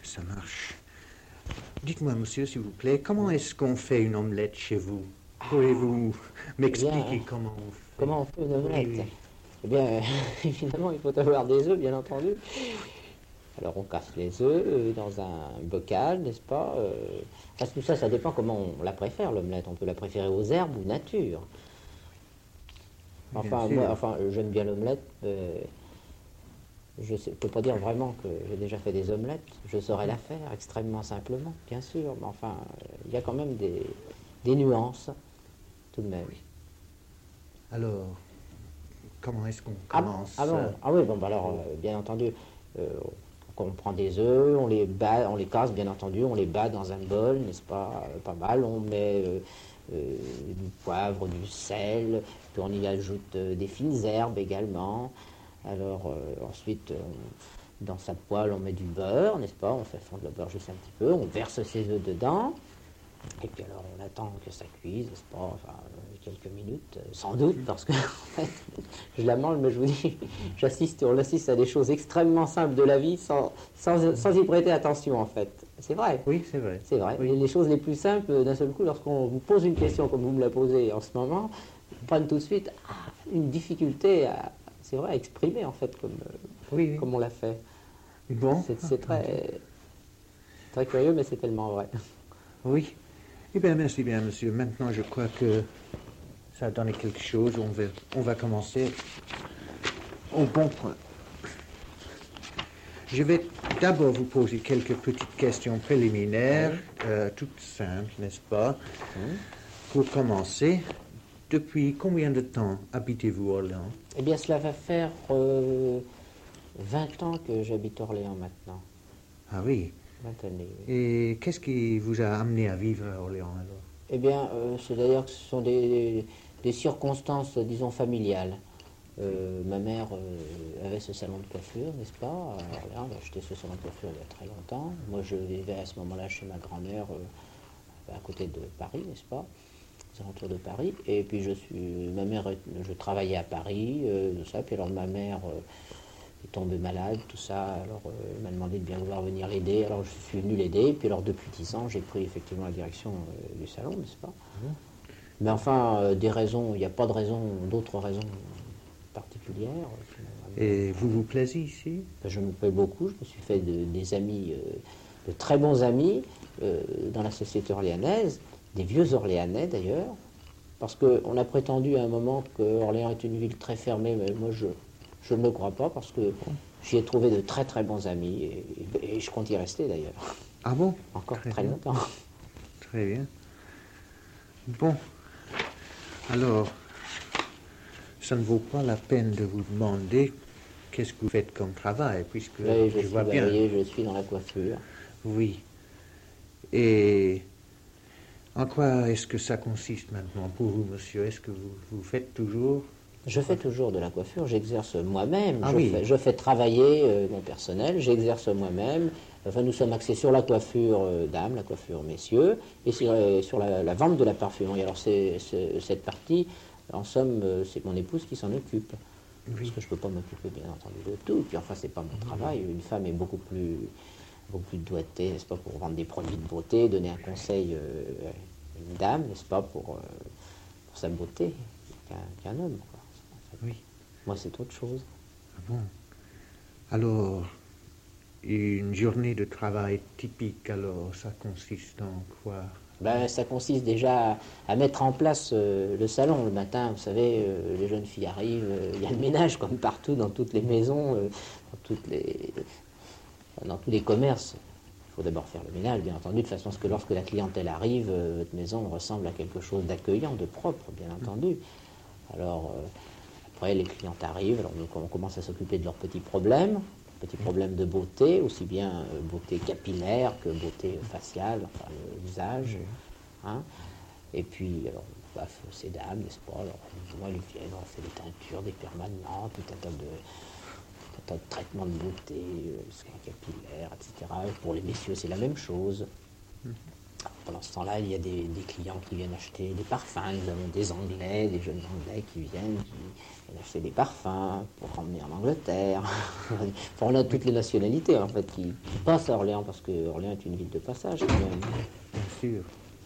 ça marche. Dites-moi, monsieur, s'il vous plaît, comment est-ce qu'on fait une omelette chez vous? Pouvez-vous m'expliquer comment on fait? Comment on fait une omelette? Oui. Eh bien, évidemment, il faut avoir des œufs, bien entendu. Alors, on casse les œufs dans un bocal, n'est-ce pas? Parce que ça dépend comment on la préfère, l'omelette. On peut la préférer aux herbes ou nature. Enfin, j'aime bien l'omelette. Je ne peux pas dire vraiment que j'ai déjà fait des omelettes. Je saurais la faire extrêmement simplement, bien sûr. Mais enfin, il y a quand même des nuances, tout de même. Alors, comment est-ce qu'on commence? Ah oui, bon, bah alors, bien entendu, on prend des œufs, on les bat, on les casse, bien entendu, on les bat dans un bol, n'est-ce pas? Pas mal. On met du poivre, du sel, puis on y ajoute des fines herbes également. Alors ensuite, dans sa poêle, on met du beurre, n'est-ce pas? On fait fondre le beurre juste un petit peu, on verse ses œufs dedans, et puis alors on attend que ça cuise, n'est-ce pas? Enfin, quelques minutes, sans doute, parce que en fait, je la mange, mais je vous dis, on assiste à des choses extrêmement simples de la vie sans y prêter attention, en fait. C'est vrai. Oui, c'est vrai. C'est vrai. Oui. Les choses les plus simples, d'un seul coup, lorsqu'on vous pose une question comme vous me la posez en ce moment, vous prenez tout de suite une difficulté à exprimer, en fait, comme on l'a fait. Bon. C'est très curieux, mais c'est tellement vrai. Oui. Eh bien, merci bien, monsieur. Maintenant, je crois que ça a donné quelque chose. On va commencer au bon point. Je vais d'abord vous poser quelques petites questions préliminaires, toutes simples, n'est-ce pas? Pour commencer, depuis combien de temps habitez-vous Orléans? Eh bien, cela va faire 20 ans que j'habite Orléans maintenant. Ah oui. 20 années, oui. Et qu'est-ce qui vous a amené à vivre à Orléans alors? Eh bien, c'est d'ailleurs que ce sont des circonstances, disons, familiales. Ma mère avait ce salon de coiffure, n'est-ce pas? À Orléans, elle a acheté ce salon de coiffure il y a très longtemps. Moi, je vivais à ce moment-là chez ma grand-mère, à côté de Paris, n'est-ce pas? Aux alentours de Paris. Et puis, je travaillais à Paris, tout ça. Puis alors, ma mère est tombée malade, tout ça. Alors, elle m'a demandé de bien vouloir venir l'aider. Alors, je suis venu l'aider. Puis alors, depuis 10 ans, j'ai pris effectivement la direction du salon, n'est-ce pas? Mais enfin, des raisons, il n'y a pas d'autres raisons particulières. Et vous vous plaisez ici? Je me plais beaucoup. Je me suis fait des amis, de très bons amis dans la société orléanaise, des vieux Orléanais d'ailleurs, parce qu'on a prétendu à un moment que Orléans est une ville très fermée, mais moi je ne le crois pas, parce que j'y ai trouvé de très très bons amis, et je compte y rester d'ailleurs. Ah bon? Encore très longtemps. Très bien. Bon, alors, ça ne vaut pas la peine de vous demander qu'est-ce que vous faites comme travail, puisque Oui, je vois bien. Je suis dans la coiffure. Oui. Et en quoi est-ce que ça consiste maintenant pour vous, monsieur? Est-ce que vous faites toujours? Je fais toujours de la coiffure, j'exerce moi-même, je fais travailler mon personnel, j'exerce moi-même. Enfin, nous sommes axés sur la coiffure dames, la coiffure messieurs, et sur la vente de la parfumerie. Alors cette partie, en somme, c'est mon épouse qui s'en occupe. Oui. Parce que je ne peux pas m'occuper, bien entendu, de tout. Puis enfin, c'est pas mon travail. Une femme est beaucoup plus doigtée, n'est-ce pas, pour vendre des produits de beauté, donner un conseil à une dame, n'est-ce pas, pour sa beauté, qu'un homme, quoi. Oui. Moi, c'est autre chose. Ah bon. Alors, une journée de travail typique, alors, ça consiste en quoi? Ben, ça consiste déjà à mettre en place le salon. Le matin, vous savez, les jeunes filles arrivent, il y a le ménage comme partout, dans toutes les maisons, dans tous les commerces. Il faut d'abord faire le ménage, bien entendu, de façon à ce que lorsque la clientèle arrive, votre maison ressemble à quelque chose d'accueillant, de propre, bien entendu. Alors, après, les clientes arrivent, alors on commence à s'occuper de leurs petits problèmes de beauté, aussi bien beauté capillaire que beauté faciale, enfin le visage. Hein. Et puis, alors, on coiffe ces dames, n'est-ce pas? Alors, moi, elles viennent, on fait des teintures, des permanents, tout un tas de traitements de beauté, soins capillaires, etc. Et pour les messieurs, c'est la même chose. Pendant ce temps-là, il y a des clients qui viennent acheter des parfums. Nous avons des Anglais, des jeunes Anglais qui viennent, acheter des parfums, pour ramener en Angleterre. Enfin, on a toutes les nationalités en fait qui passent à Orléans, parce que Orléans est une ville de passage quand même. Bien sûr.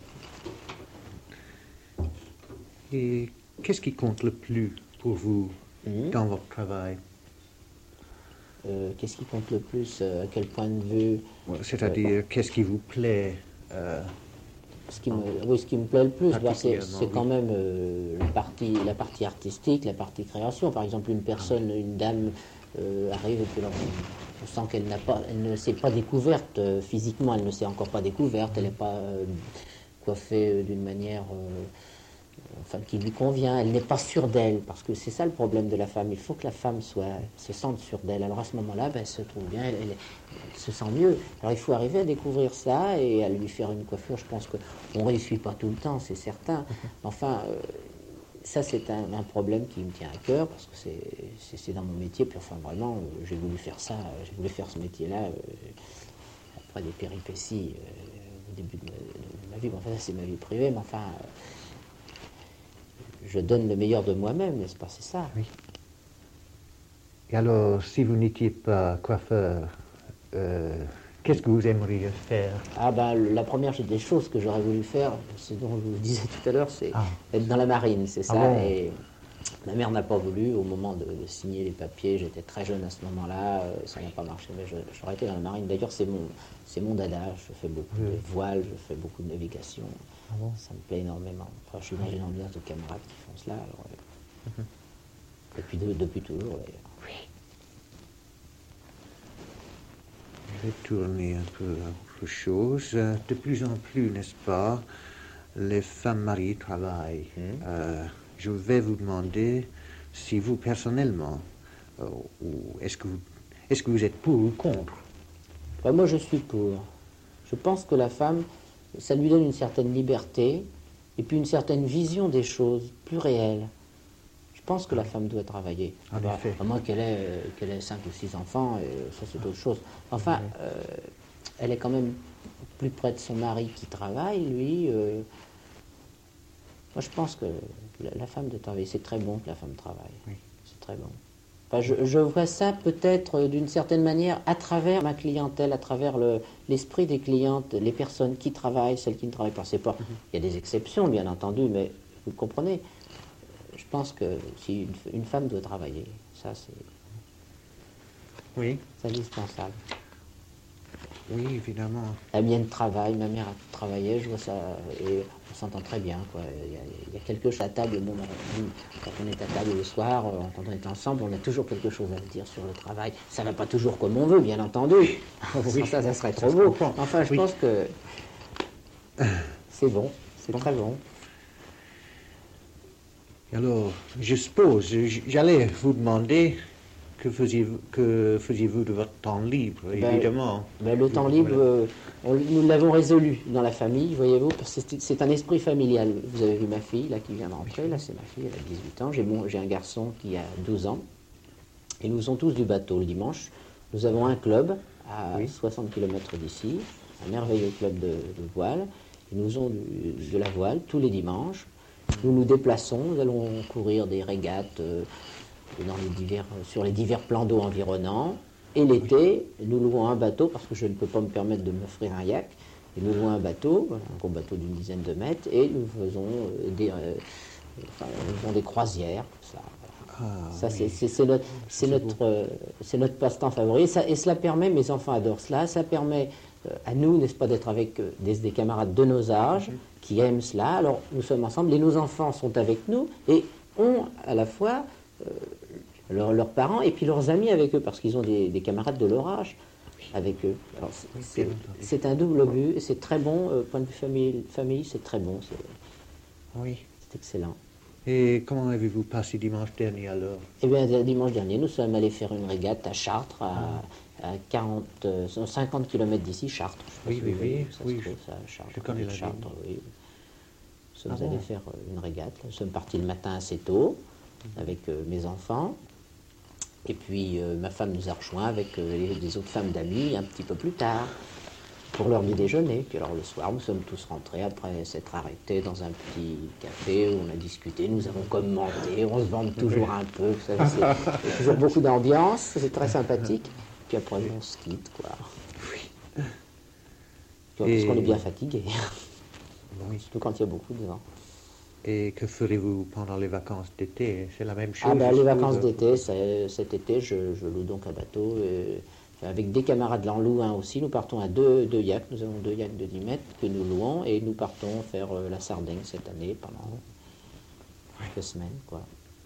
Et qu'est-ce qui compte le plus pour vous dans votre travail? Qu'est-ce qui compte le plus? À quel point de vue? C'est-à-dire, qu'est-ce qui vous plaît? Ce qui me plaît le plus, c'est quand oui. même la partie artistique, la partie création. Par exemple, une personne, une dame arrive et puis alors, on sent elle ne s'est pas découverte physiquement, elle ne s'est encore pas découverte, elle n'est pas coiffée d'une manière enfin, qui lui convient, elle n'est pas sûre d'elle, parce que c'est ça le problème de la femme. Il faut que la femme se sente sûre d'elle. Alors à ce moment-là, ben, elle se trouve bien, elle se sent mieux. Alors il faut arriver à découvrir ça et à lui faire une coiffure. Je pense qu'on ne réussit pas tout le temps, c'est certain. Enfin, ça c'est un problème qui me tient à cœur, parce que c'est dans mon métier. Puis enfin vraiment, j'ai voulu faire ça, j'ai voulu faire ce métier-là après des péripéties au début de ma vie. Bon, enfin, ça c'est ma vie privée, mais enfin... je donne le meilleur de moi-même, n'est-ce pas? C'est ça. Oui. Et alors, si vous n'étiez pas coiffeur, qu'est-ce que vous aimeriez faire? Ah ben, la première des choses que j'aurais voulu faire, c'est dont je vous disais tout à l'heure, c'est être dans la marine, c'est ça. Bon. Et ma mère n'a pas voulu, au moment de signer les papiers, j'étais très jeune à ce moment-là, ça n'a pas marché, mais j'aurais été dans la marine. D'ailleurs, c'est mon dada, je fais beaucoup de voile, je fais beaucoup de navigation. Ça me plaît énormément. Enfin, je suis dans une ambiance de camarades qui font cela. Alors, depuis toujours. Oui. Je vais tourner un peu à autre chose. De plus en plus, n'est-ce pas, les femmes mariées travaillent. Je vais vous demander si vous, personnellement, est-ce que vous êtes pour ou contre? Enfin, moi, je suis pour. Je pense que la femme, ça lui donne une certaine liberté et puis une certaine vision des choses plus réelles. Je pense que la femme doit travailler. En effet. À moins qu'elle ait 5 ou 6 enfants, ça c'est autre chose. Enfin, elle est quand même plus près de son mari qui travaille, lui. Moi je pense que la femme doit travailler. C'est très bon que la femme travaille. Oui. C'est très bon. Enfin, je vois ça peut-être d'une certaine manière à travers ma clientèle, à travers l'esprit des clientes, les personnes qui travaillent, celles qui ne travaillent pas. C'est pas. Il y a des exceptions, bien entendu, mais vous comprenez. Je pense que si une femme doit travailler, ça Oui. c'est indispensable. Oui, évidemment. La mienne travaille, ma mère travaillait, je vois ça, et on s'entend très bien, quoi. Il y a quelque chose à table, bon, quand on est à table le soir, quand on est ensemble, on a toujours quelque chose à se dire sur le travail. Ça ne va pas toujours comme on veut, bien entendu. Oui. Ça serait trop beau. Enfin, je pense que c'est bon, c'est très bon. Alors, je suppose, j'allais vous demander que faisiez-vous de votre temps libre, évidemment. Le temps libre, nous l'avons résolu dans la famille, voyez-vous, parce que c'est un esprit familial. Vous avez vu ma fille, là, qui vient d'entrer, là, c'est ma fille, elle a 18 ans. J'ai un garçon qui a 12 ans, et nous faisons tous du bateau le dimanche. Nous avons un club à 60 km d'ici, un merveilleux club de voile, et nous faisons de la voile tous les dimanches. Nous nous déplaçons, nous allons courir des régates sur les divers plans d'eau environnants. Et l'été, nous louons un bateau, parce que je ne peux pas me permettre de m'offrir un yacht. Et nous louons un bateau, un gros bateau d'une dizaine de mètres, et nous faisons des croisières. Ça, c'est notre passe-temps favori. Et cela permet, mes enfants adorent cela, ça permet à nous, n'est-ce pas, d'être avec des camarades de nos âges qui aiment cela. Alors, nous sommes ensemble et nos enfants sont avec nous et ont à la fois leurs parents et puis leurs amis avec eux, parce qu'ils ont des camarades de leur âge avec eux. Alors, c'est un double but et c'est très bon, point de vue famille, c'est très bon. Oui. C'est excellent. Et comment avez-vous passé dimanche dernier alors? Eh bien, dimanche dernier, nous sommes allés faire une régate à Chartres, à 50 km d'ici, Chartres. Oui, Chartres, je connais la Chartres, oui. Nous sommes allés faire une régate. Nous sommes partis le matin assez tôt avec mes enfants. Et puis ma femme nous a rejoints avec les autres femmes d'amis un petit peu plus tard. pour l'heure du déjeuner. Puis alors le soir, nous sommes tous rentrés après s'être arrêtés dans un petit café où on a discuté, nous avons commenté, on se vante toujours un peu. Vous savez, c'est toujours beaucoup d'ambiance, c'est très sympathique. Puis après, on se quitte, quoi. Oui. Parce qu'on est bien fatigué, Oui. surtout quand il y a beaucoup de vent. Et que ferez-vous pendant les vacances d'été? C'est la même chose? Ah ben, je les suppose. vacances d'été, cet été, je loue donc un bateau. Avec des camarades l'en louent un aussi. Nous partons à deux yachts. Nous avons 2 yachts de 10 mètres que nous louons et nous partons faire la Sardaigne cette année pendant quelques semaines, quoi.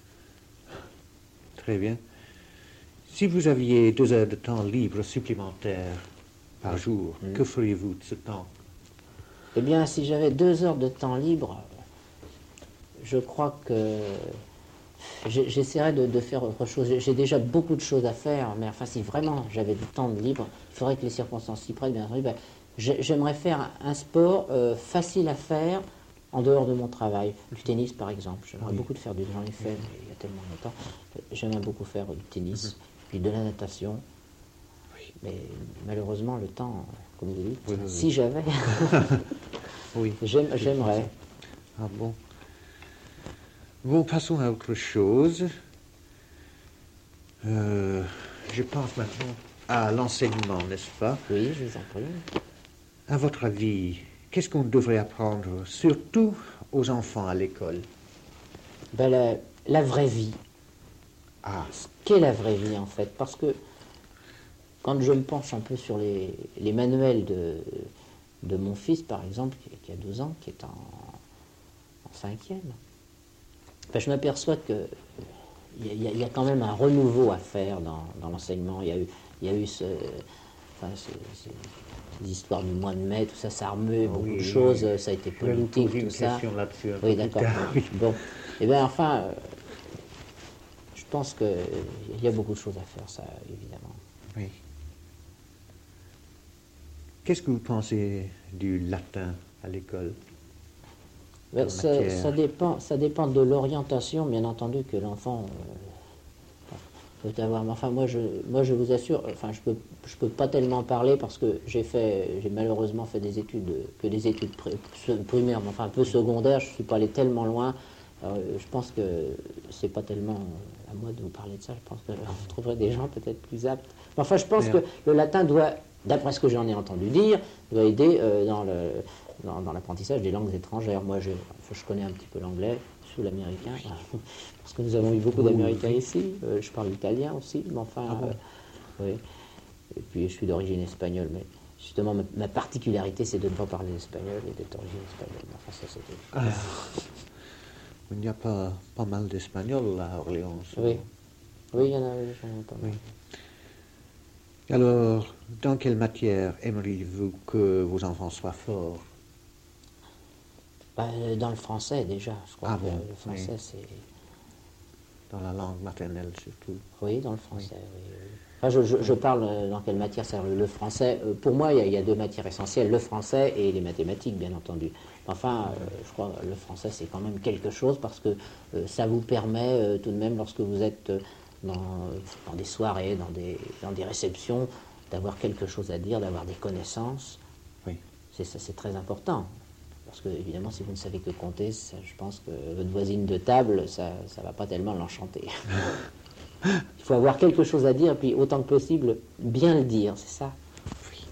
Très bien. Si vous aviez 2 heures de temps libre supplémentaires par jour, que feriez-vous de ce temps? Eh bien, si j'avais 2 heures de temps libre, je crois que j'essaierais de faire autre chose. J'ai déjà beaucoup de choses à faire, mais enfin, si vraiment j'avais du temps de libre, il faudrait que les circonstances s'y prêtent, bien entendu. J'aimerais faire un sport facile à faire en dehors de mon travail. Du tennis, par exemple. J'aimerais beaucoup de faire j'en ai fait, mais il y a tellement longtemps. J'aimerais beaucoup faire du tennis, puis de la natation. Mais malheureusement, le temps, comme vous dites, si j'avais, Oui. j'aimerais. Ah bon? Bon, passons à autre chose. Je pense maintenant à l'enseignement, n'est-ce pas? Oui, je vous en prie. À votre avis, qu'est-ce qu'on devrait apprendre, surtout aux enfants à l'école? Ben, la vraie vie. Ah, Ce qu'est la vraie vie, en fait. Parce que quand je me penche un peu sur les manuels de mon fils, par exemple, qui a 12 ans, qui est en 5e, ben, je m'aperçois qu'il y a quand même un renouveau à faire dans l'enseignement. Il y a eu ces histoires du mois de mai, tout ça, ça a remué beaucoup de choses, ça a été politique, tout ça. Oui, d'accord. Oui. Bon, et bien enfin, je pense qu'il y a beaucoup de choses à faire, ça, évidemment. Oui. Qu'est-ce que vous pensez du latin à l'école? Ben, ça dépend de l'orientation, bien entendu, que l'enfant peut avoir. Mais enfin, moi, je vous assure, enfin, je peux pas tellement parler parce que j'ai malheureusement fait des études primaires, mais enfin un peu secondaires. Je suis pas allé tellement loin. Je pense que c'est pas tellement à moi de vous parler de ça. Je pense que vous trouverez des gens peut-être plus aptes. Mais enfin, je pense que le latin doit, d'après ce que j'en ai entendu dire, doit aider dans l'apprentissage des langues étrangères. Moi, je connais un petit peu l'anglais, sous l'américain, parce que nous avons eu beaucoup d'Américains ici. Je parle italien aussi, mais enfin, oui. Et puis, je suis d'origine espagnole, mais justement, ma particularité, c'est de ne pas parler espagnol et d'être d'origine espagnole. Enfin, ça, c'était... Il n'y a pas mal d'Espagnols à Orléans. Oui, oui, il y en a pas mal. Oui. Alors, dans quelle matière aimeriez-vous que vos enfants soient forts? Dans le français, déjà. Je crois que le français, c'est... Dans la langue maternelle, surtout. Oui, dans le français, oui. Enfin, je parle dans quelle matière c'est le français. Pour moi, il y a 2 matières essentielles, le français et les mathématiques, bien entendu. Enfin, je crois que le français, c'est quand même quelque chose parce que ça vous permet tout de même, lorsque vous êtes dans des soirées, dans des réceptions, d'avoir quelque chose à dire, d'avoir des connaissances. Oui. C'est très important. Parce que, évidemment, si vous ne savez que compter, je pense que votre voisine de table, ça ne va pas tellement l'enchanter. Il faut avoir quelque chose à dire, puis autant que possible, bien le dire, c'est ça. Oui.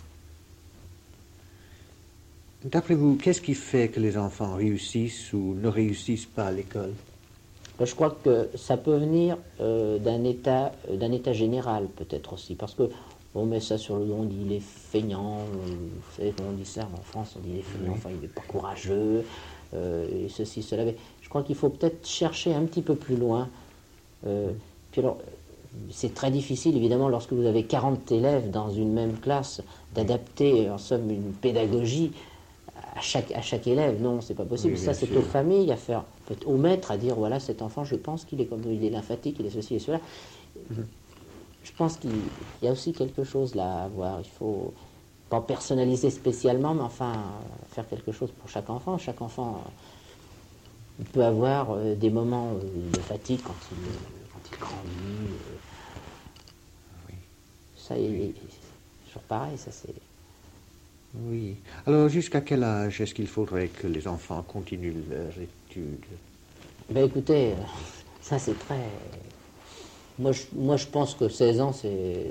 D'après vous, qu'est-ce qui fait que les enfants réussissent ou ne réussissent pas à l'école? Je crois que ça peut venir d'un état général, peut-être aussi, parce que on met ça sur le dos, on dit il est feignant, vous savez comment on dit ça en France, on dit il est feignant, enfin il n'est pas courageux, et ceci, cela. Mais je crois qu'il faut peut-être chercher un petit peu plus loin. Puis alors, c'est très difficile, évidemment, lorsque vous avez 40 élèves dans une même classe, d'adapter, en somme, une pédagogie à chaque élève. Non, c'est pas possible. Oui, ça, c'est aux familles à faire, au maître à dire, voilà, cet enfant, je pense qu'il est comme il est lymphatique, il est ceci et cela. Je pense qu'il y a aussi quelque chose là à voir. Il faut pas personnaliser spécialement, mais enfin, faire quelque chose pour chaque enfant. Chaque enfant peut avoir des moments de fatigue quand il grandit. Ça, c'est toujours pareil, ça c'est... Oui. Alors, jusqu'à quel âge est-ce qu'il faudrait que les enfants continuent leurs études? Ben écoutez, ça c'est très... Moi, je pense que 16 ans,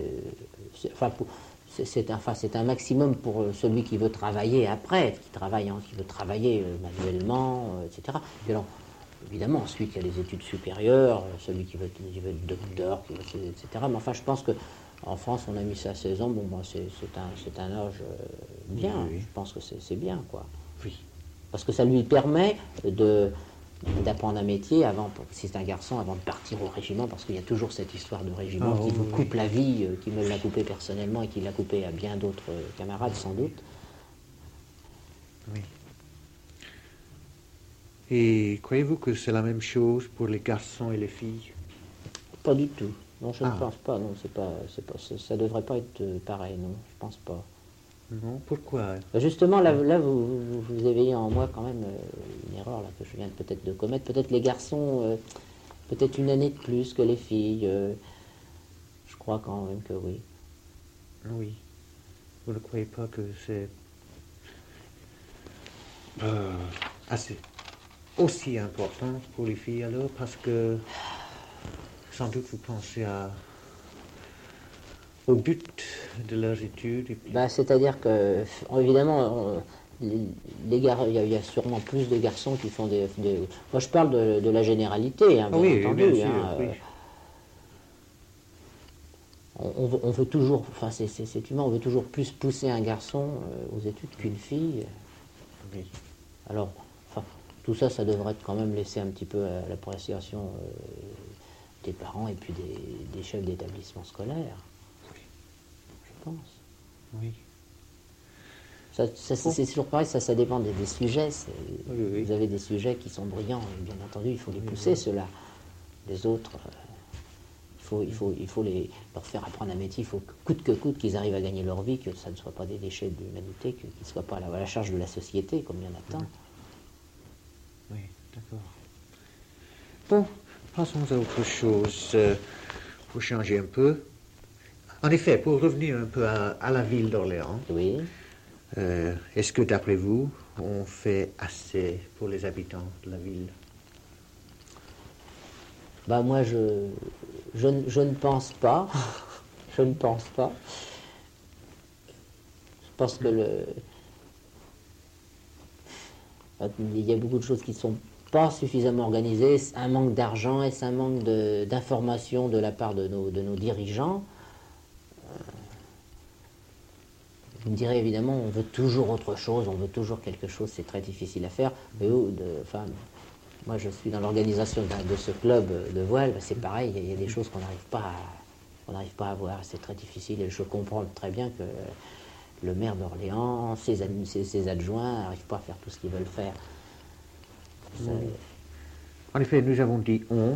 c'est un maximum pour celui qui veut travailler après, qui veut travailler manuellement, etc. Et alors, évidemment, ensuite, il y a les études supérieures, celui qui veut être docteur, etc. Mais enfin, je pense que en France, on a mis ça à 16 ans. Bon, ben, c'est un âge bien. Oui. Je pense que c'est bien, quoi. Oui. Parce que ça lui permet d'apprendre un métier si c'est un garçon, avant de partir au régiment, parce qu'il y a toujours cette histoire de régiment qui vous coupe la vie, qui me l'a coupé personnellement et qui l'a coupé à bien d'autres camarades, sans doute. Oui. Et croyez-vous que c'est la même chose pour les garçons et les filles? Pas du tout. Non, je ne pense pas. Non, ça devrait pas être pareil. Non, je pense pas. Non, pourquoi? Justement, là vous éveillez en moi quand même une erreur là, que je viens peut-être de commettre. Peut-être les garçons, peut-être une année de plus que les filles. Je crois quand même que oui. Oui. Vous ne croyez pas que c'est assez aussi important pour les filles alors? Parce que sans doute vous pensez au but de leurs études. Et puis... C'est-à-dire que, évidemment, il y a sûrement plus de garçons qui font Moi, je parle de la généralité, hein, bien entendu. Bien sûr, hein, oui. On veut toujours, enfin, c'est humain, on veut toujours plus pousser un garçon aux études qu'une fille. Oui. Alors, enfin, tout ça, ça devrait quand même laisser un petit peu à l'appréciation des parents et puis des chefs d'établissement scolaire. Je pense. Oui. C'est toujours pareil, ça dépend des sujets. Oui. Vous avez des sujets qui sont brillants, et bien entendu, il faut les pousser, ceux-là. Les autres, il faut leur faire apprendre un métier, il faut coûte que coûte qu'ils arrivent à gagner leur vie, que ça ne soit pas des déchets de l'humanité, qu'ils ne soient pas à la charge de la société, comme il y en a tant. Oui, d'accord. Bon, passons à autre chose, pour changer un peu. En effet, pour revenir un peu à la ville d'Orléans, Oui. Est-ce que, d'après vous, on fait assez pour les habitants de la ville? Moi, je ne pense pas. Je ne pense pas. Je pense que il y a beaucoup de choses qui ne sont pas suffisamment organisées, un manque d'argent et un manque d'informations de la part de nos dirigeants. Vous me direz évidemment, on veut toujours autre chose, on veut toujours quelque chose, c'est très difficile à faire. Mais moi je suis dans l'organisation de ce club de voile, c'est pareil, il y a des choses qu'on n'arrive pas à voir, c'est très difficile et je comprends très bien que le maire d'Orléans, ses adjoints n'arrivent pas à faire tout ce qu'ils veulent faire. En effet, nous avons dit on.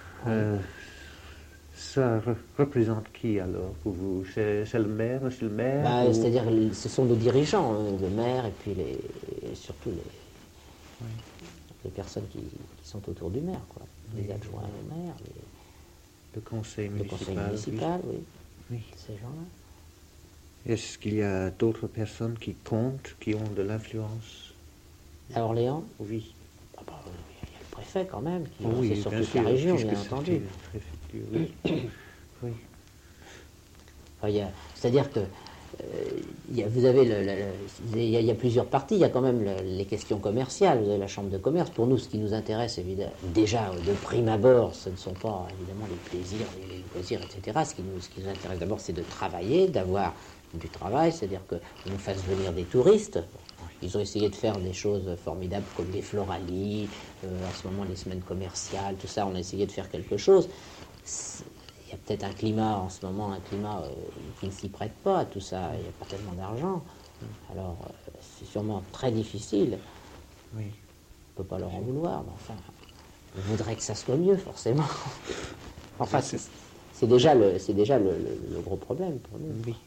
Ça représente qui alors pour vous? C'est le maire, monsieur le maire? C'est-à-dire ce sont nos dirigeants, le maire et puis surtout les personnes qui sont autour du maire, quoi. Les adjoints au maire, le conseil municipal, oui. Ces gens-là. Est-ce qu'il y a d'autres personnes qui comptent, qui ont de l'influence? À Orléans? Oui. Il y a le préfet quand même, c'est sur bien toute sûr, la région, bien entendu. Oui. Oui. C'est-à-dire que vous avez il y a plusieurs parties. Il y a quand même les questions commerciales. Vous avez la chambre de commerce. Pour nous, ce qui nous intéresse, évidemment, déjà de prime abord, ce ne sont pas évidemment les plaisirs, etc. Ce qui nous intéresse d'abord, c'est de travailler, d'avoir du travail, c'est-à-dire qu'on nous fasse venir des touristes. Ils ont essayé de faire des choses formidables comme les Floralies, en ce moment les semaines commerciales, tout ça. On a essayé de faire quelque chose. Il y a peut-être un climat en ce moment, qui ne s'y prête pas à tout ça. Il n'y a pas tellement d'argent. Alors, c'est sûrement très difficile. Oui. On ne peut pas leur en vouloir, mais enfin, on voudrait que ça soit mieux, forcément. Enfin, c'est déjà le gros problème pour nous. Oui.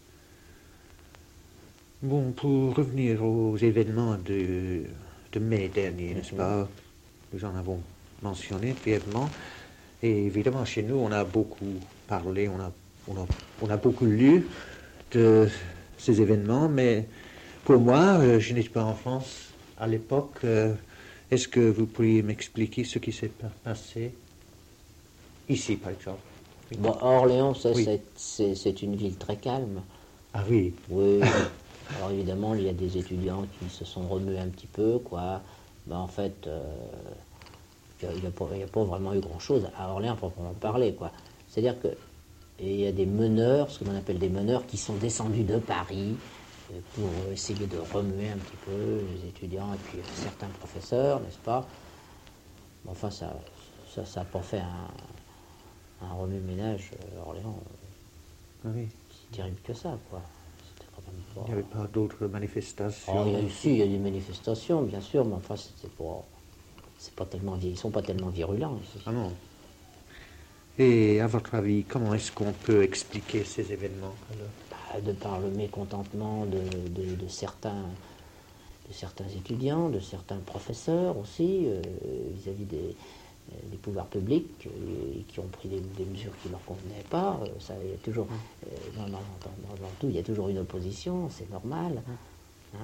Bon, pour revenir aux événements de mai dernier, n'est-ce pas? Nous en avons mentionné brièvement. Et évidemment, chez nous, on a beaucoup parlé, on a beaucoup lu de ces événements, mais Pour moi, je n'étais pas en France à l'époque. Est-ce que vous pourriez m'expliquer ce qui s'est passé ici, par exemple? Oui. Bon, Orléans, ça, Oui. c'est une ville très calme. Ah oui, Oui. Alors évidemment, il y a des étudiants qui se sont remués un petit peu, quoi. Mais en fait, il n'y a pas vraiment eu grand-chose à Orléans, proprement parler, quoi. C'est-à-dire que il y a des meneurs, ce qu'on appelle des meneurs, qui sont descendus de Paris pour essayer de remuer un petit peu les étudiants et puis certains professeurs, n'est-ce pas? Mais enfin, ça n'a pas fait un remue-ménage à Orléans ah oui. si terrible que ça, quoi. C'était quand même Il n'y avait pas d'autres Oh, manifestations. il y a des manifestations, bien sûr, mais enfin, c'est pas tellement, ils sont pas tellement virulents ici. Ah non. Et à votre avis, comment est-ce qu'on peut expliquer ces événements alors? De par le mécontentement de certains étudiants, de certains professeurs aussi, vis-à-vis des pouvoirs publics qui ont pris des mesures qui ne leur convenaient pas. Ça, il y a toujours, dans tout, il y a toujours une opposition, c'est normal. Hein,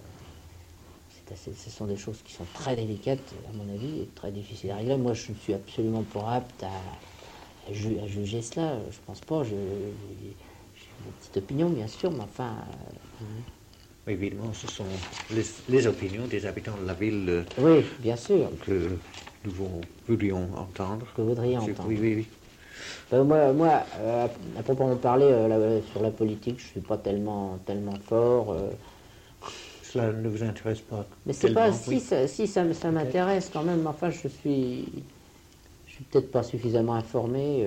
ce sont des choses qui sont très délicates, à mon avis, et très difficiles à régler. Moi, je ne suis absolument pas apte à juger cela. Je pense pas. J'ai une petite opinion, bien sûr, mais enfin. Oui, évidemment, ce sont les opinions des habitants de la ville Oui, bien sûr. que nous voudrions entendre. Que vous voudriez entendre. Oui, oui, oui. Moi, à proprement parler, sur la politique, je suis pas tellement fort. Cela ne vous intéresse pas Mais c'est pas tellement, oui. ça m'intéresse quand même. Enfin, je suis peut-être pas suffisamment informé.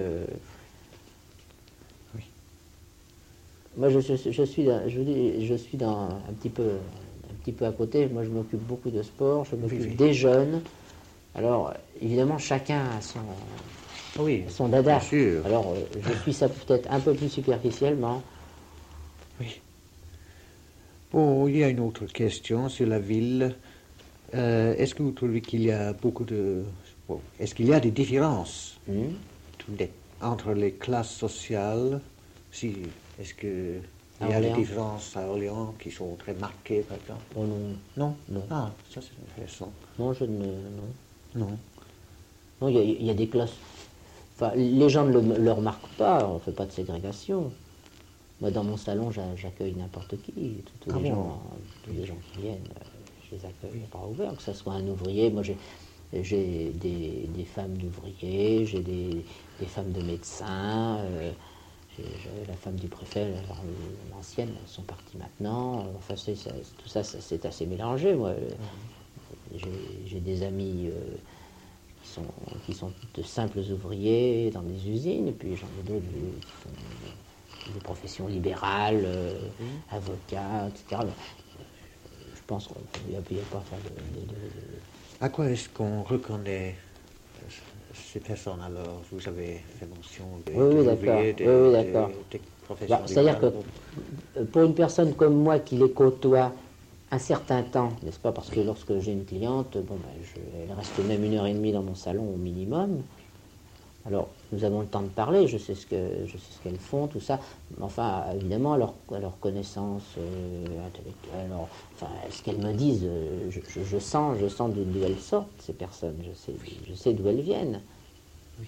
Oui. Moi, je suis un petit peu à côté. Moi, je m'occupe beaucoup de sport. Je m'occupe oui. des jeunes. Alors, évidemment, chacun a Oui, son dada. bien sûr. Alors, je suis ça peut-être un peu plus superficiellement. Oui. Bon, il y a une autre question sur la ville. Est-ce que vous trouvez qu'il y a beaucoup de... Bon, est-ce qu'il y a des différences entre les classes sociales? Si, est-ce qu'il y a des Orléans? différences à Orléans qui sont très marquées, par exemple? Oh non. Non? Non. Ah, ça c'est intéressant. Non, je ne. Non. Non. Non, il y a des classes. Enfin, les gens ne le remarquent pas, on ne fait pas de ségrégation. Moi, dans mon salon, j'accueille n'importe qui. Tous les gens qui viennent, je les accueille à bras ouverts, que ce soit un ouvrier. Moi, j'ai des femmes d'ouvriers, j'ai des femmes de médecins, j'ai la femme du préfet, l'ancienne, elles sont parties maintenant. Enfin, tout ça, c'est assez mélangé. Moi, j'ai des amis qui sont de simples ouvriers dans des usines, et puis j'en ai d'autres qui font des professions libérales, avocats, etc. Je pense qu'il n'y a pas à faire de. À quoi est-ce qu'on reconnaît ces personnes alors? Vous avez fait mention des ouvriers, d'accord. des professions C'est-à-dire libérales. que pour une personne comme moi qui les côtoie un certain temps, n'est-ce pas? Parce que lorsque j'ai une cliente, elle reste même 1 heure et demie dans mon salon au minimum. Alors, nous avons le temps de parler, je sais ce qu'elles font, tout ça. Mais enfin, évidemment, leur connaissance intellectuelle, ce qu'elles me disent, je sens d'où elles sortent, ces personnes. Je sais d'où elles viennent. Oui.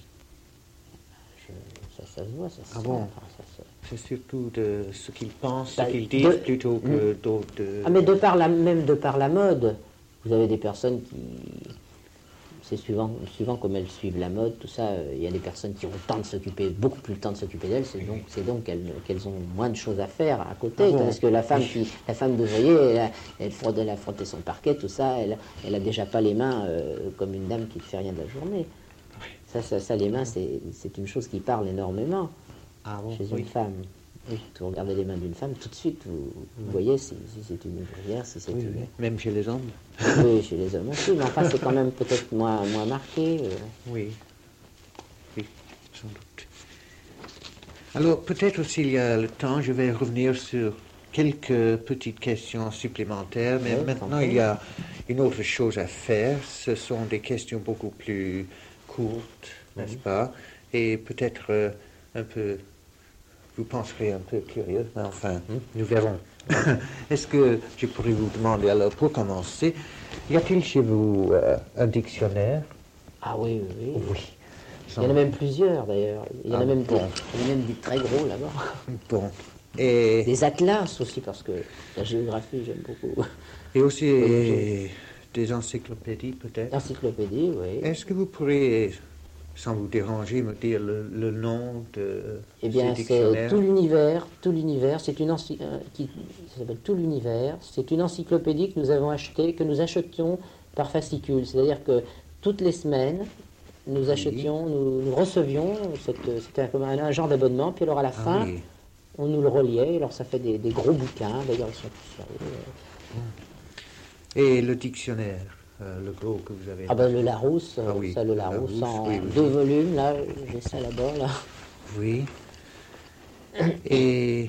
Ça se voit, ça se Ah sent. bon? Enfin, C'est surtout de ce qu'ils pensent, ce Bah, qu'ils disent, plutôt que d'autres... Ah, mais même de par la mode, vous avez des personnes qui... C'est suivant comme elles suivent la mode, tout ça. Il y a des personnes qui ont le temps de s'occuper, beaucoup plus le temps de s'occuper d'elles, c'est donc qu'elles ont moins de choses à faire à côté. Ah bon? Tandis que la femme d'ouvrier, elle a frotté son parquet, tout ça, elle a déjà pas les mains comme une dame qui ne fait rien de la journée. Ça, les mains, c'est une chose qui parle énormément chez une femme. Oui. Vous regardez les mains d'une femme, tout de suite, vous voyez si c'est une ouvrière, si c'est une... Même chez les hommes? Oui, chez les hommes aussi, mais enfin, c'est quand même peut-être moins marqué. Oui, sans doute. Alors, peut-être s'il y a le temps, je vais revenir sur quelques petites questions supplémentaires, mais maintenant, il y a une autre chose à faire. Ce sont des questions beaucoup plus courtes, n'est-ce pas? Et peut-être un peu vous penserez un peu curieux, mais enfin, nous verrons. Est-ce que je pourrais vous demander, alors, pour commencer, y a-t-il chez vous un dictionnaire? Ah oui, oui, oui. Oui. Il y en a même plusieurs d'ailleurs. Il y en a même, bon. il y en a même des très gros là-bas. Bon. Et Des atlas aussi, parce que la géographie, j'aime beaucoup. aussi des encyclopédies, peut-être? Encyclopédie, oui. Est-ce que vous pourriez, sans vous déranger, me dire le nom de Eh bien, ces c'est dictionnaires? Tout l'univers, c'est une qui ça s'appelle Tout l'univers. C'est une encyclopédie que nous avons achetée, que nous achetions par fascicule. C'est-à-dire que toutes les semaines, nous achetions, nous recevions, c'était comme un genre d'abonnement, puis alors à la fin, oui. on nous le reliait, alors ça fait des gros bouquins, d'ailleurs ils sont tous là. Et le dictionnaire, le gros que vous avez? Ah ben le Larousse, Ah oui, ça le Larousse, Larousse, en oui, oui. 2 volumes, là, j'ai ça là-bas, là. Oui. Et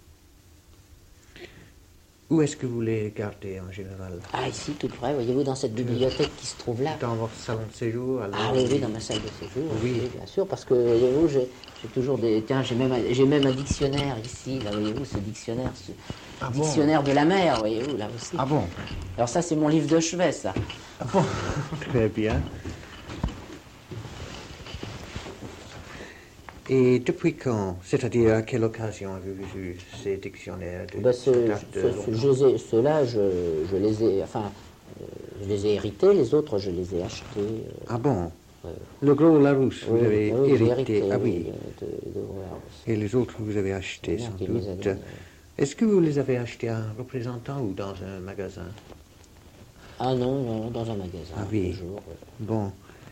où est-ce que vous les gardez en général? Ah ici, tout près, voyez-vous, dans cette bibliothèque qui se trouve là. Dans votre salon de séjour alors? Ah oui, oui, dans ma salle de séjour, Oui. oui, bien sûr, parce que, voyez-vous, j'ai toujours des... Tiens, j'ai même un dictionnaire ici, là, voyez-vous, ce dictionnaire, dictionnaire de la mer, voyez-vous, là aussi. Ah bon? Alors ça, c'est mon livre de chevet, ça. Ah bon? Très bien. Et depuis quand, c'est-à-dire à quelle occasion avez-vous eu ces dictionnaires Ben, ceux-là, je les ai, enfin, je les ai hérités, les autres, je les ai achetés. Ah bon? Le gros Larousse, vous avez j'ai hérité? Ah oui. de Larousse. Et les autres, vous avez achetés, Bien sans qu'il les a doute. donnés. Est-ce que vous les avez achetés à un représentant ou dans un magasin? Ah non, non, dans un magasin, Ah oui. toujours. Bon.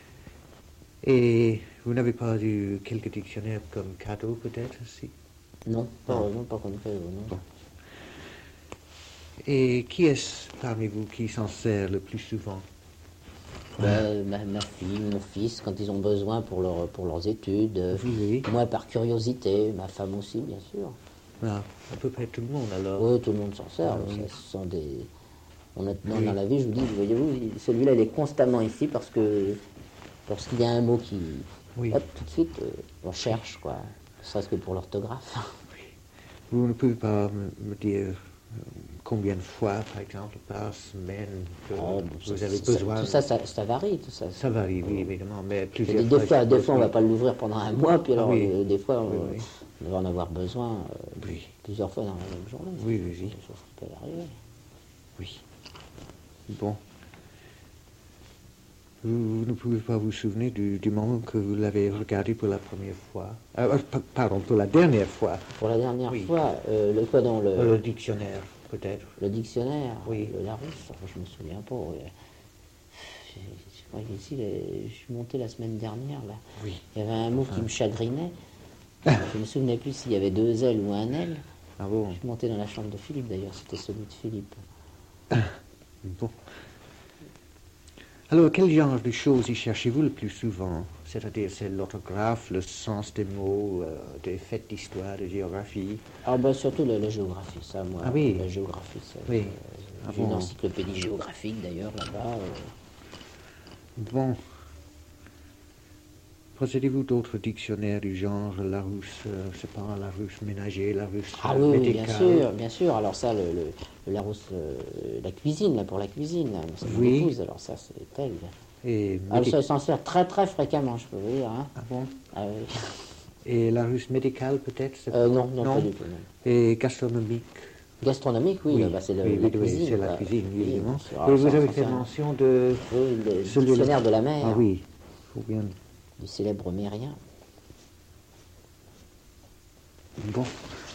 Et vous n'avez pas eu quelques dictionnaires comme cadeau, peut-être, aussi? Non, pas comme cadeau, non. Bon. Et qui est-ce parmi vous qui s'en sert le plus souvent? Ben, ma fille, mon fils, quand ils ont besoin pour leurs études. Oui. Moi, par curiosité, ma femme aussi, bien sûr. Ah, à peu près tout le monde, alors. Oui, tout le monde s'en sert. oui. Ce sont des... Honnêtement, dans la vie, je vous dis, voyez-vous, celui-là, il est constamment ici parce que lorsqu'il y a un mot qui... Oui. Hop, tout de suite, on cherche, quoi. Ne serait-ce que pour l'orthographe. Vous ne pouvez pas me dire combien de fois, par exemple, par semaine que vous avez besoin? Tout ça, ça varie, tout ça. Ça varie, oui, évidemment, mais plusieurs Des fois, fois, on ne va pas l'ouvrir pendant un mois, puis alors, oui. des fois, Oui. on va en avoir besoin Oui. plusieurs fois dans la même journée. Oui, oui, oui. C'est chose qui peut arriver. Oui. Bon. Vous ne pouvez pas vous souvenir du moment que vous l'avez regardé pour la première fois? Pardon, pour la dernière fois. Pour la dernière Oui. fois, le quoi dans Le dictionnaire, peut-être. le dictionnaire, Oui. le Larousse, enfin, je me souviens pas. Je crois qu'ici, je suis monté la semaine dernière, là. Oui. Il y avait un mot qui me chagrinait. Je me souvenais plus s'il y avait 2 L ou un L. Ah bon? Je suis monté dans la chambre de Philippe, d'ailleurs, c'était celui de Philippe. Bon. Alors, quel genre de choses y cherchez-vous le plus souvent? C'est-à-dire, c'est l'orthographe, le sens des mots, des faits d'histoire, de géographie? Ah ben surtout la géographie, ça, moi. Ah oui. La géographie, ça. Oui. J'ai une bon. encyclopédie géographique, d'ailleurs, là-bas. Bon. Possédez-vous d'autres dictionnaires du genre Larousse, c'est pas Larousse ménager, Larousse Ah oui, médical? bien sûr, bien sûr. Alors ça, le Larousse, la cuisine, là, pour la cuisine, là, c'est mon Oui. épouse, alors ça, c'est elle. Et, Elle s'en sert très très fréquemment, je peux vous dire. Hein. Ah bon? Ah oui. Et Larousse médical, peut-être? Non, pas du tout. Non. Et gastronomique? Gastronomique, oui, là, bah, c'est oui, la oui, cuisine. c'est la bah, cuisine, oui, évidemment. bien sûr. Et Alors, vous ça, avez ça, fait c'est mention de... oui, le celui-là. dictionnaire de la mer, Ah oui, faut bien... du célèbre mérien. Bon.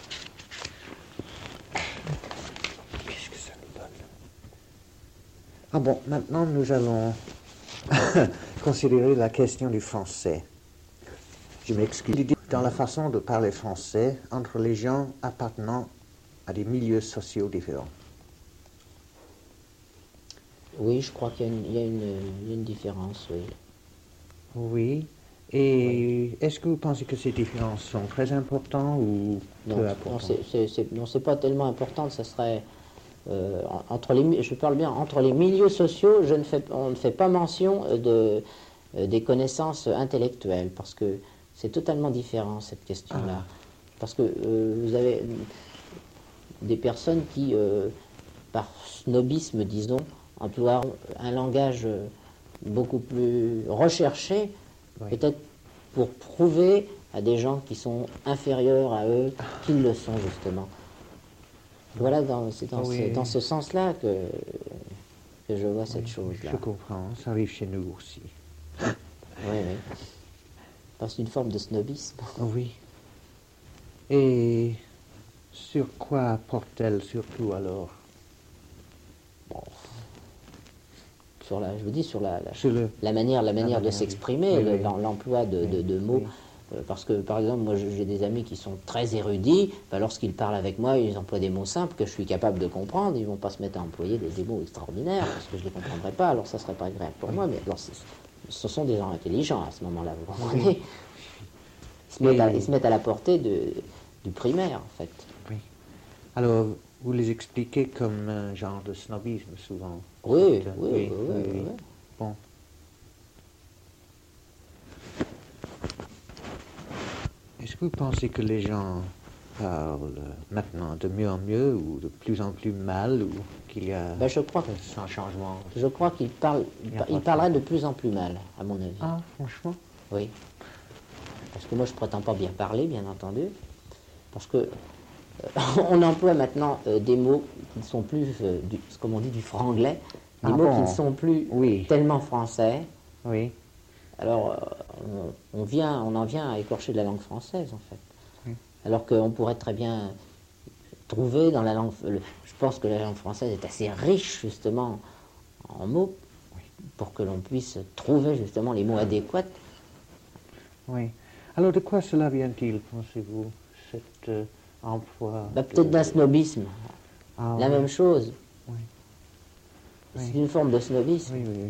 Qu'est-ce que ça nous donne? Ah bon, maintenant nous allons considérer la question du français. Je m'excuse. Dans la façon de parler français entre les gens appartenant à des milieux sociaux différents. Oui, je crois qu'il y a une différence, oui. Oui. Et est-ce que vous pensez que ces différences sont très importantes ou peu importantes? Non, c'est pas tellement important, ça serait... je parle bien, entre les milieux sociaux, on ne fait pas mention des connaissances intellectuelles, parce que c'est totalement différent, cette question-là. Parce que vous avez des personnes qui, par snobisme, disons, emploient un langage beaucoup plus recherché, Oui. peut-être pour prouver à des gens qui sont inférieurs à eux qu'ils le sont justement. Voilà, c'est Oui. dans ce sens-là que je vois cette chose-là. Je comprends, ça arrive chez nous aussi. Oui, oui. C'est une forme de snobisme. Oui. Et sur quoi porte-t-elle surtout alors? Bon, je vous dis, sur la manière, manière de oui. s'exprimer, Oui, oui. l'emploi de mots. Oui. Parce que, par exemple, moi j'ai des amis qui sont très érudits, lorsqu'ils parlent avec moi, ils emploient des mots simples que je suis capable de comprendre, ils ne vont pas se mettre à employer des mots extraordinaires, parce que je ne les comprendrai pas, alors ça ne serait pas agréable pour moi, mais alors ce sont des gens intelligents à ce moment-là, vous comprenez. Ils se mettent à la portée du primaire, en fait. Oui. Alors, vous les expliquez comme un genre de snobisme, souvent. Oui. Bon. Est-ce que vous pensez que les gens parlent maintenant de mieux en mieux ou de plus en plus mal ou qu'il y a je crois un changement? Je crois qu'ils parleraient de plus en plus mal, à mon avis. Ah, franchement? Oui. Parce que moi, je prétends pas bien parler, bien entendu. Parce que on emploie maintenant des mots qui ne sont plus, comme on dit, du franglais. Des mots qui ne sont plus tellement français. Oui. Alors, on en vient à écorcher de la langue française, en fait. Oui. Alors qu'on pourrait très bien trouver dans la langue... Je pense que la langue française est assez riche, justement, en mots, pour que l'on puisse trouver, justement, les mots adéquats. Oui. Alors, de quoi cela vient-il, pensez-vous, cet emploi Peut-être d'un snobisme. La même chose. Oui. C'est une forme de snobisme. Oui.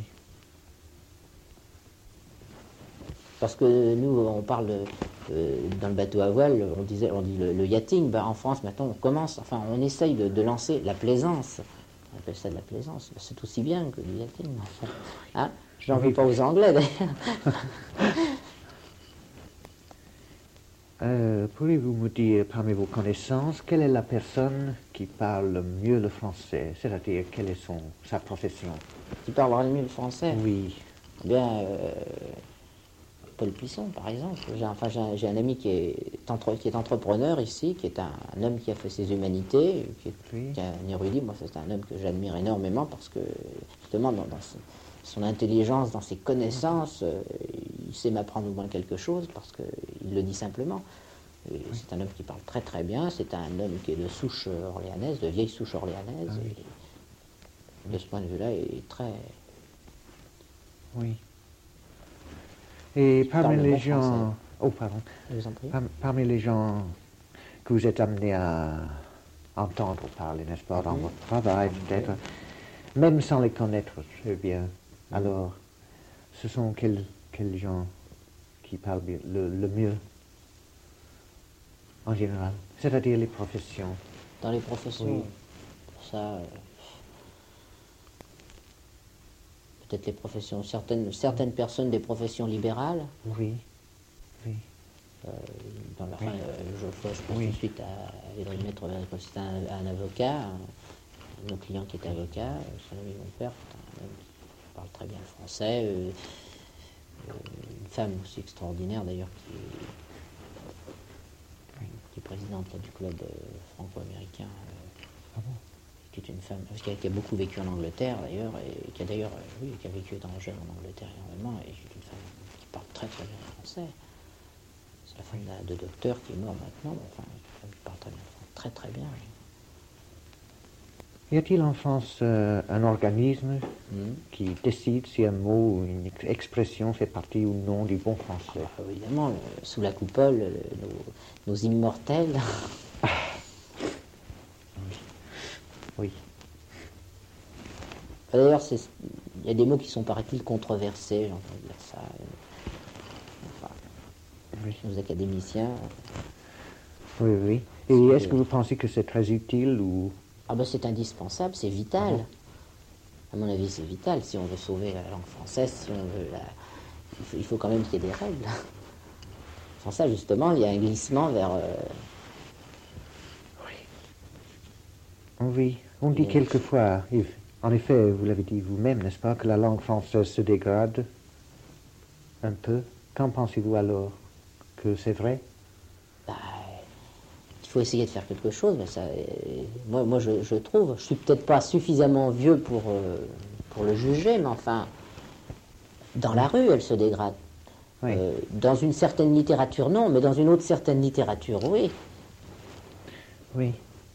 Parce que nous, on parle dans le bateau à voile, on dit le yachting. En France, maintenant, on essaye de lancer la plaisance. On appelle ça de la plaisance. C'est aussi bien que du yachting. Hein? J'en veux pas aux Anglais, d'ailleurs. Pourriez-vous me dire, parmi vos connaissances, quelle est la personne qui parle le mieux le français? C'est-à-dire, quelle est sa profession? Qui parlera le mieux le français? Oui. Bien, Paul Plisson, par exemple. J'ai un ami qui est entrepreneur ici, qui est un homme qui a fait ses humanités, qui est un érudit. Moi, c'est un homme que j'admire énormément parce que, justement, dans son intelligence, dans ses connaissances, il sait m'apprendre au moins quelque chose parce qu'il le dit simplement. C'est un homme qui parle très très bien, c'est un homme qui est de souche orléanaise, de vieille souche orléanaise. Et de ce point de vue-là, il est très... Oui. Et parmi les gens... Oh, pardon. Je vous en prie. Parmi les gens que vous êtes amenés à entendre parler, n'est-ce pas, dans votre travail, peut-être, même sans les connaître très bien, alors, ce sont quels gens qui parlent le mieux, en général? C'est-à-dire les professions. Dans les professions, ça... peut-être les professions, certaines personnes des professions libérales. Oui. Je pense tout de suite à Edwin Maître, c'est un avocat, un de nos clients qui est avocat, son ami mon père, c'est un homme qui parle très bien le français, une femme aussi extraordinaire d'ailleurs qui est présidente du club franco-américain. Qui est une femme qui a beaucoup vécu en Angleterre d'ailleurs, et qui a vécu étant jeune en Angleterre énormément, et c'est une femme qui parle très très bien français. C'est la femme de docteur qui est mort maintenant, une femme qui parle très bien français, très très bien. Y a-t-il en France un organisme qui décide si un mot ou une expression fait partie ou non du bon français? Évidemment, sous la coupole, nos immortels. Oui. D'ailleurs, il y a des mots qui sont, paraît-il, controversés, j'ai entendu dire ça. Nos académiciens. Oui. Et est-ce que vous pensez que c'est très utile ou... C'est indispensable, c'est vital. À mon avis, c'est vital. Si on veut sauver la langue française, si on veut il faut quand même qu'il y ait des règles. Sans ça, justement, il y a un glissement vers Oui, on dit Et- quelquefois, en effet, vous l'avez dit vous-même, n'est-ce pas, que la langue française se dégrade un peu. Qu'en pensez-vous alors? Que c'est vrai? Bah, il faut essayer de faire quelque chose, mais ça, moi je trouve, je suis peut-être pas suffisamment vieux pour le juger, mais enfin, dans la rue, elle se dégrade. Oui, Dans une certaine littérature, non, mais dans une autre certaine littérature, oui. oui.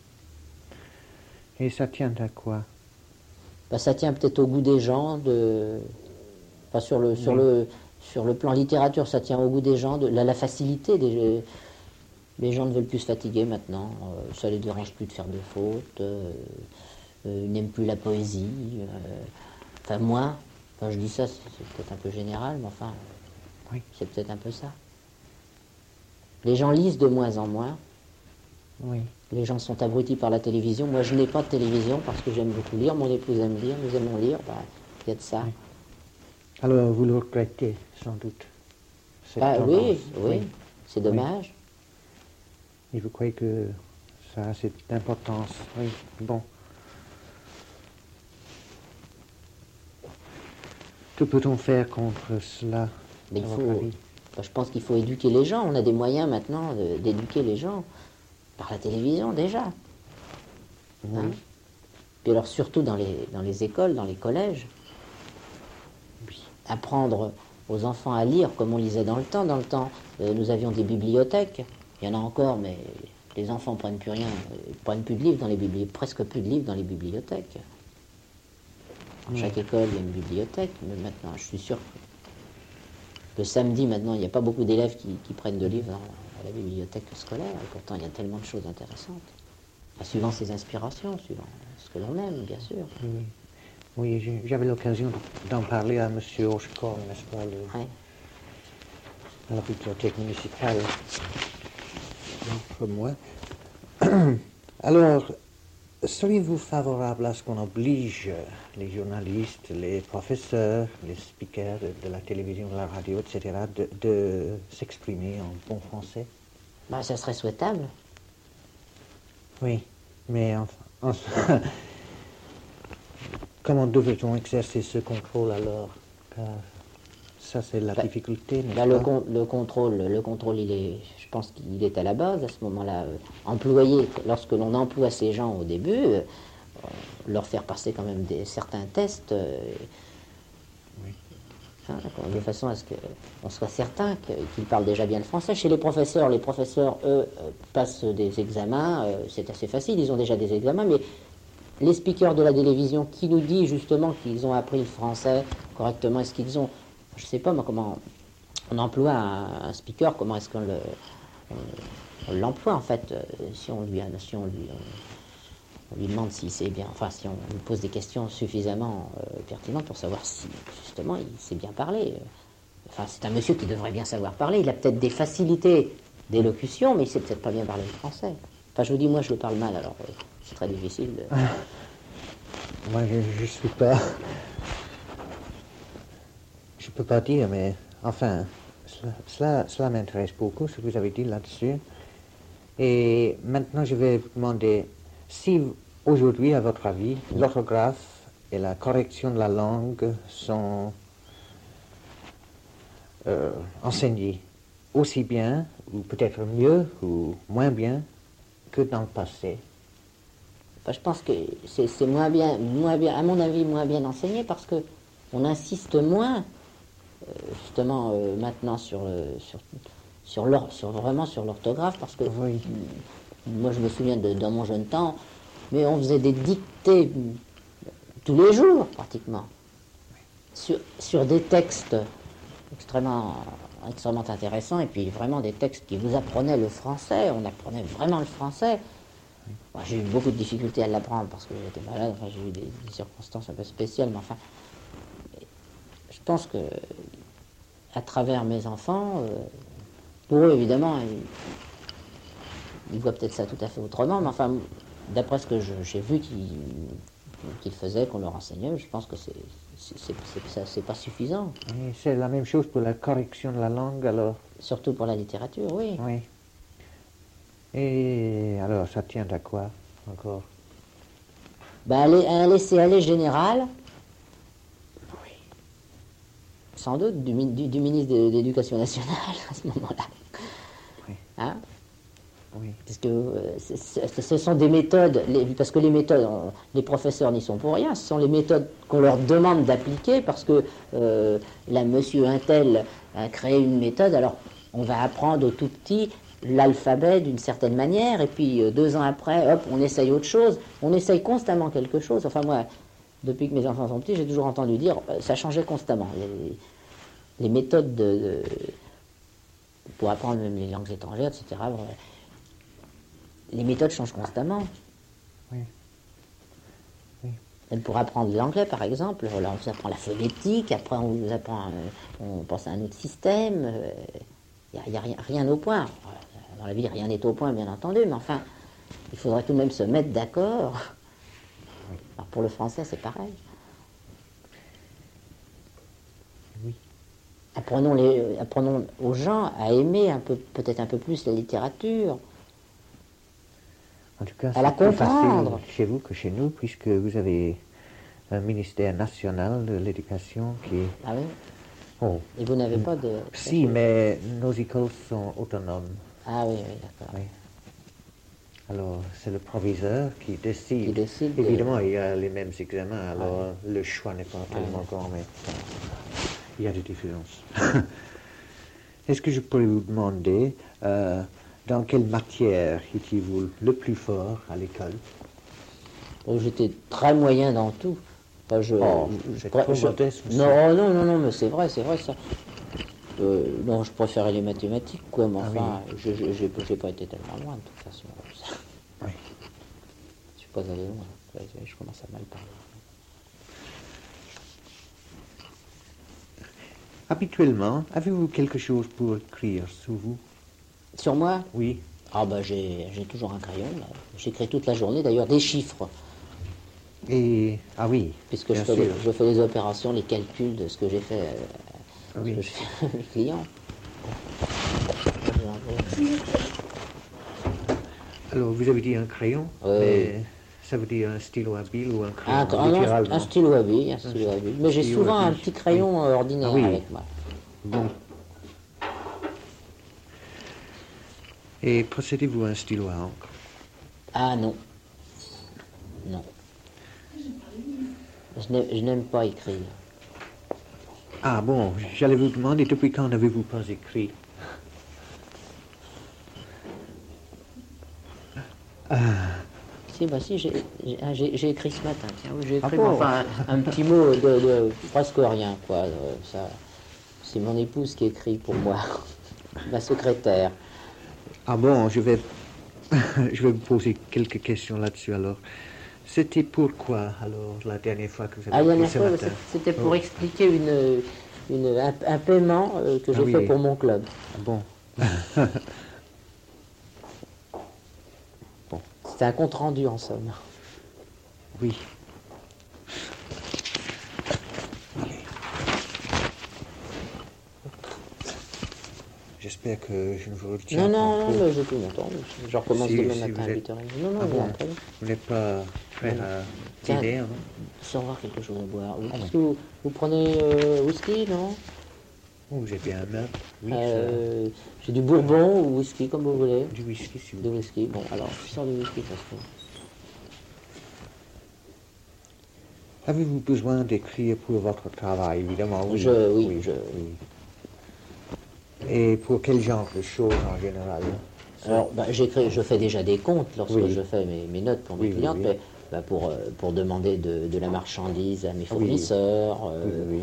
Et ça tient à quoi? Bah, ça tient peut-être au goût des gens, enfin, sur le plan littérature, ça tient au goût des gens, de la facilité. Les gens ne veulent plus se fatiguer maintenant, ça les dérange plus de faire de fautes, ils n'aiment plus la poésie. Enfin, moi, quand je dis ça, c'est peut-être un peu général, mais enfin, Oui. c'est peut-être un peu ça. Les gens lisent de moins en moins. Oui. Les gens sont abrutis par la télévision. Moi, je n'ai pas de télévision parce que j'aime beaucoup lire. Mon épouse aime lire. Nous aimons lire. Bah, il y a de ça. Oui. Alors, vous le regrettez, sans doute, cette Ah, tendance. oui, oui, c'est dommage. Et vous croyez que ça a cette importance? Oui, bon. Que peut-on faire contre cela, Mais à votre avis? je pense qu'il faut éduquer les gens. On a des moyens maintenant d'éduquer les gens par la télévision déjà. Oui. Hein. Puis alors surtout dans les écoles, dans les collèges, Oui. apprendre aux enfants à lire comme on lisait dans le temps. Dans le temps, nous avions des bibliothèques. Il y en a encore, mais les enfants ne prennent plus rien, prennent plus de livres dans les bibliothèques, presque plus de livres dans les bibliothèques. Dans chaque école, il y a une bibliothèque, mais maintenant, je suis sûr que le samedi, maintenant, il n'y a pas beaucoup d'élèves qui prennent de livres à la bibliothèque scolaire, et pourtant, il y a tellement de choses intéressantes. Enfin, suivant ses inspirations, suivant ce que l'on aime, bien sûr. Oui, oui, j'avais l'occasion d'en parler à M. Hochkorn, n'est-ce pas, Ouais. à la bibliothèque municipale, pour moi. Alors, seriez-vous favorable à ce qu'on oblige les journalistes, les professeurs, les speakers de la télévision, de la radio, etc., de s'exprimer en bon français? Bah, ça serait souhaitable. Oui, mais enfin, comment devrait-on exercer ce contrôle alors? Car ça, c'est la difficulté, n'est-ce Bah, pas? le contrôle, je pense qu'il est à la base à ce moment-là. Employé, lorsque l'on emploie ces gens au début, leur faire passer quand même certains tests, Oui. hein, de façon à ce qu'on soit certain qu'ils parlent déjà bien le français. Chez les professeurs, eux, passent des examens, c'est assez facile, ils ont déjà des examens, mais les speakers de la télévision qui nous disent justement qu'ils ont appris le français correctement, est-ce qu'ils ont, je ne sais pas moi comment on emploie un speaker, comment est-ce qu'on l'emploie en fait, si on lui demande s'il sait bien, enfin si on lui pose des questions suffisamment pertinentes pour savoir si justement il sait bien parler. Enfin, c'est un monsieur qui devrait bien savoir parler, il a peut-être des facilités d'élocution, mais il sait peut-être pas bien parler le français. Enfin, je vous dis, moi je le parle mal, alors c'est très difficile. Moi, je suis pas... Je peux pas dire, mais enfin, cela m'intéresse beaucoup, ce que vous avez dit là-dessus. Et maintenant, je vais vous demander si aujourd'hui, à votre avis, l'orthographe et la correction de la langue sont enseignées aussi bien, ou peut-être mieux, ou moins bien que dans le passé. Enfin, je pense que c'est moins bien, à mon avis, moins bien enseigné parce que on insiste moins, justement, maintenant vraiment sur l'orthographe, parce que Oui. moi je me souviens dans mon jeune temps, mais on faisait des dictées tous les jours pratiquement sur des textes extrêmement intéressants, et puis vraiment des textes qui vous apprenaient le français, on apprenait vraiment le français. Moi, j'ai eu beaucoup de difficultés à l'apprendre parce que j'étais malade, enfin, j'ai eu des circonstances un peu spéciales, mais enfin, je pense que à travers mes enfants, pour eux évidemment, ils voient peut-être ça tout à fait autrement, mais enfin, d'après ce que j'ai vu qu'ils faisaient, qu'on leur enseignait, je pense que c'est pas suffisant. Et c'est la même chose pour la correction de la langue, alors. Surtout pour la littérature, oui. Oui. Et alors, ça tient à quoi, encore? Ben, un laisser-aller général, sans doute, du ministre de l'Éducation nationale à ce moment-là. Oui. Hein? Oui. Parce que ce sont des méthodes, parce que les méthodes, les professeurs n'y sont pour rien, ce sont les méthodes qu'on leur demande d'appliquer parce que là, monsieur Untel a créé une méthode, alors on va apprendre au tout petit l'alphabet d'une certaine manière, et puis 2 ans après, hop, on essaye autre chose, on essaye constamment quelque chose. Enfin moi, depuis que mes enfants sont petits, j'ai toujours entendu dire, ça changeait constamment. Les méthodes pour apprendre même les langues étrangères, etc., les méthodes changent constamment. Oui. Oui. Et pour apprendre l'anglais, par exemple, là, on vous apprend la phonétique, après on vous apprend, on pense à un autre système. Il n'y a rien au point. Dans la vie, rien n'est au point, bien entendu, mais enfin, il faudrait tout de même se mettre d'accord. Oui. Alors pour le français, c'est pareil. Oui. Apprenons aux gens à aimer peut-être un peu plus la littérature. En tout cas, À la c'est plus comprendre. facile chez vous que chez nous, puisque vous avez un ministère national de l'éducation qui est... Ah oui. Oh. Et vous n'avez pas de... Si, mais nos écoles sont autonomes. Ah oui, oui, d'accord. Oui. Alors, c'est le proviseur qui décide. Qui décide Évidemment, il y a les mêmes examens, alors le choix n'est pas tellement grand, mais il y a des différences. Est-ce que je pourrais vous demander dans quelle matière étiez-vous le plus fort à l'école? Oh, j'étais très moyen dans tout. Enfin, c'est trop modeste, monsieur. Non, mais c'est vrai ça. Non, je préférais les mathématiques, quoi, mais enfin, j'ai pas été tellement loin, de toute façon. Oui. Je suis pas allé loin. Je commence à mal parler. Habituellement, avez-vous quelque chose pour écrire sur vous? Sur moi? Oui. Ah bah j'ai toujours un crayon, là. J'écris toute la journée, d'ailleurs, des chiffres. Et... Ah oui, Puisque bien je sûr. fais les opérations, les calculs de ce que j'ai fait, Oui. ce que je fais aux clients. Alors, vous avez dit un crayon, mais ça veut dire un stylo à bille ou un crayon, littéralement? Un stylo à billes, Mais j'ai stylo souvent à un billes. petit crayon ordinaire avec moi. Bon. Et possédez-vous un stylo à encre? Ah non. Non. Je n'aime pas écrire. Ah bon, j'allais vous demander depuis quand n'avez-vous pas écrit? Si, j'ai écrit ce matin. Tiens, oui, j'ai écrit bon? enfin, un petit mot de presque rien, quoi. Ça, c'est mon épouse qui écrit pour moi, ma secrétaire. Ah bon, je vais vous poser quelques questions là-dessus alors. C'était pourquoi alors la dernière fois que vous avez La écrit dernière ce fois, matin? c'était pour expliquer un paiement que j'ai fait pour mon club. Ah bon. C'était un compte rendu en somme. Oui. J'espère que je ne vous retiens pas Non, trop. mais j'ai tout mon temps. Je recommence demain matin à 8h30. Non, Ah bon, après. vous n'êtes pas prêt à dîner, non? Sans avoir quelque chose à boire. Ah Est-ce oui. que vous prenez whisky, non? Oh, j'ai bien un meuble. Oui, J'ai du bourbon ou whisky, comme vous voulez. du whisky, si vous Du voulez. whisky, bon, alors, je sors du whisky, ça se fait. Avez-vous besoin d'écrire pour votre travail, évidemment? Oui. Oui. Et pour quel genre de choses en général? Alors, je fais déjà des comptes lorsque Oui. je fais mes notes pour mes Oui, clientes, oui. mais pour demander de la marchandise à mes fournisseurs, Oui.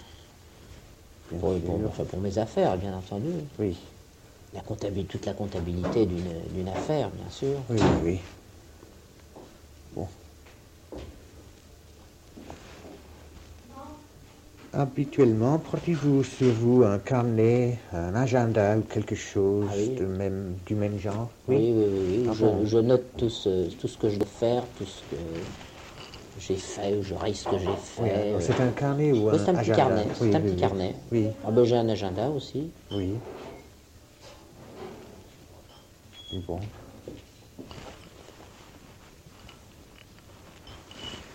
pour mes affaires, bien entendu. Oui. Toute la comptabilité d'une affaire, bien sûr. Oui. Bon. Habituellement, portez-vous sur vous un carnet, un agenda ou quelque chose du même genre? Oui. Ah bon. Je note tout ce que je dois faire, tout ce que j'ai fait, ou je raye ce que j'ai fait. Oui, alors c'est un carnet ou C'est un petit agenda? carnet. C'est un petit carnet. Oui. Ah ben, j'ai un agenda aussi. Oui. Bon.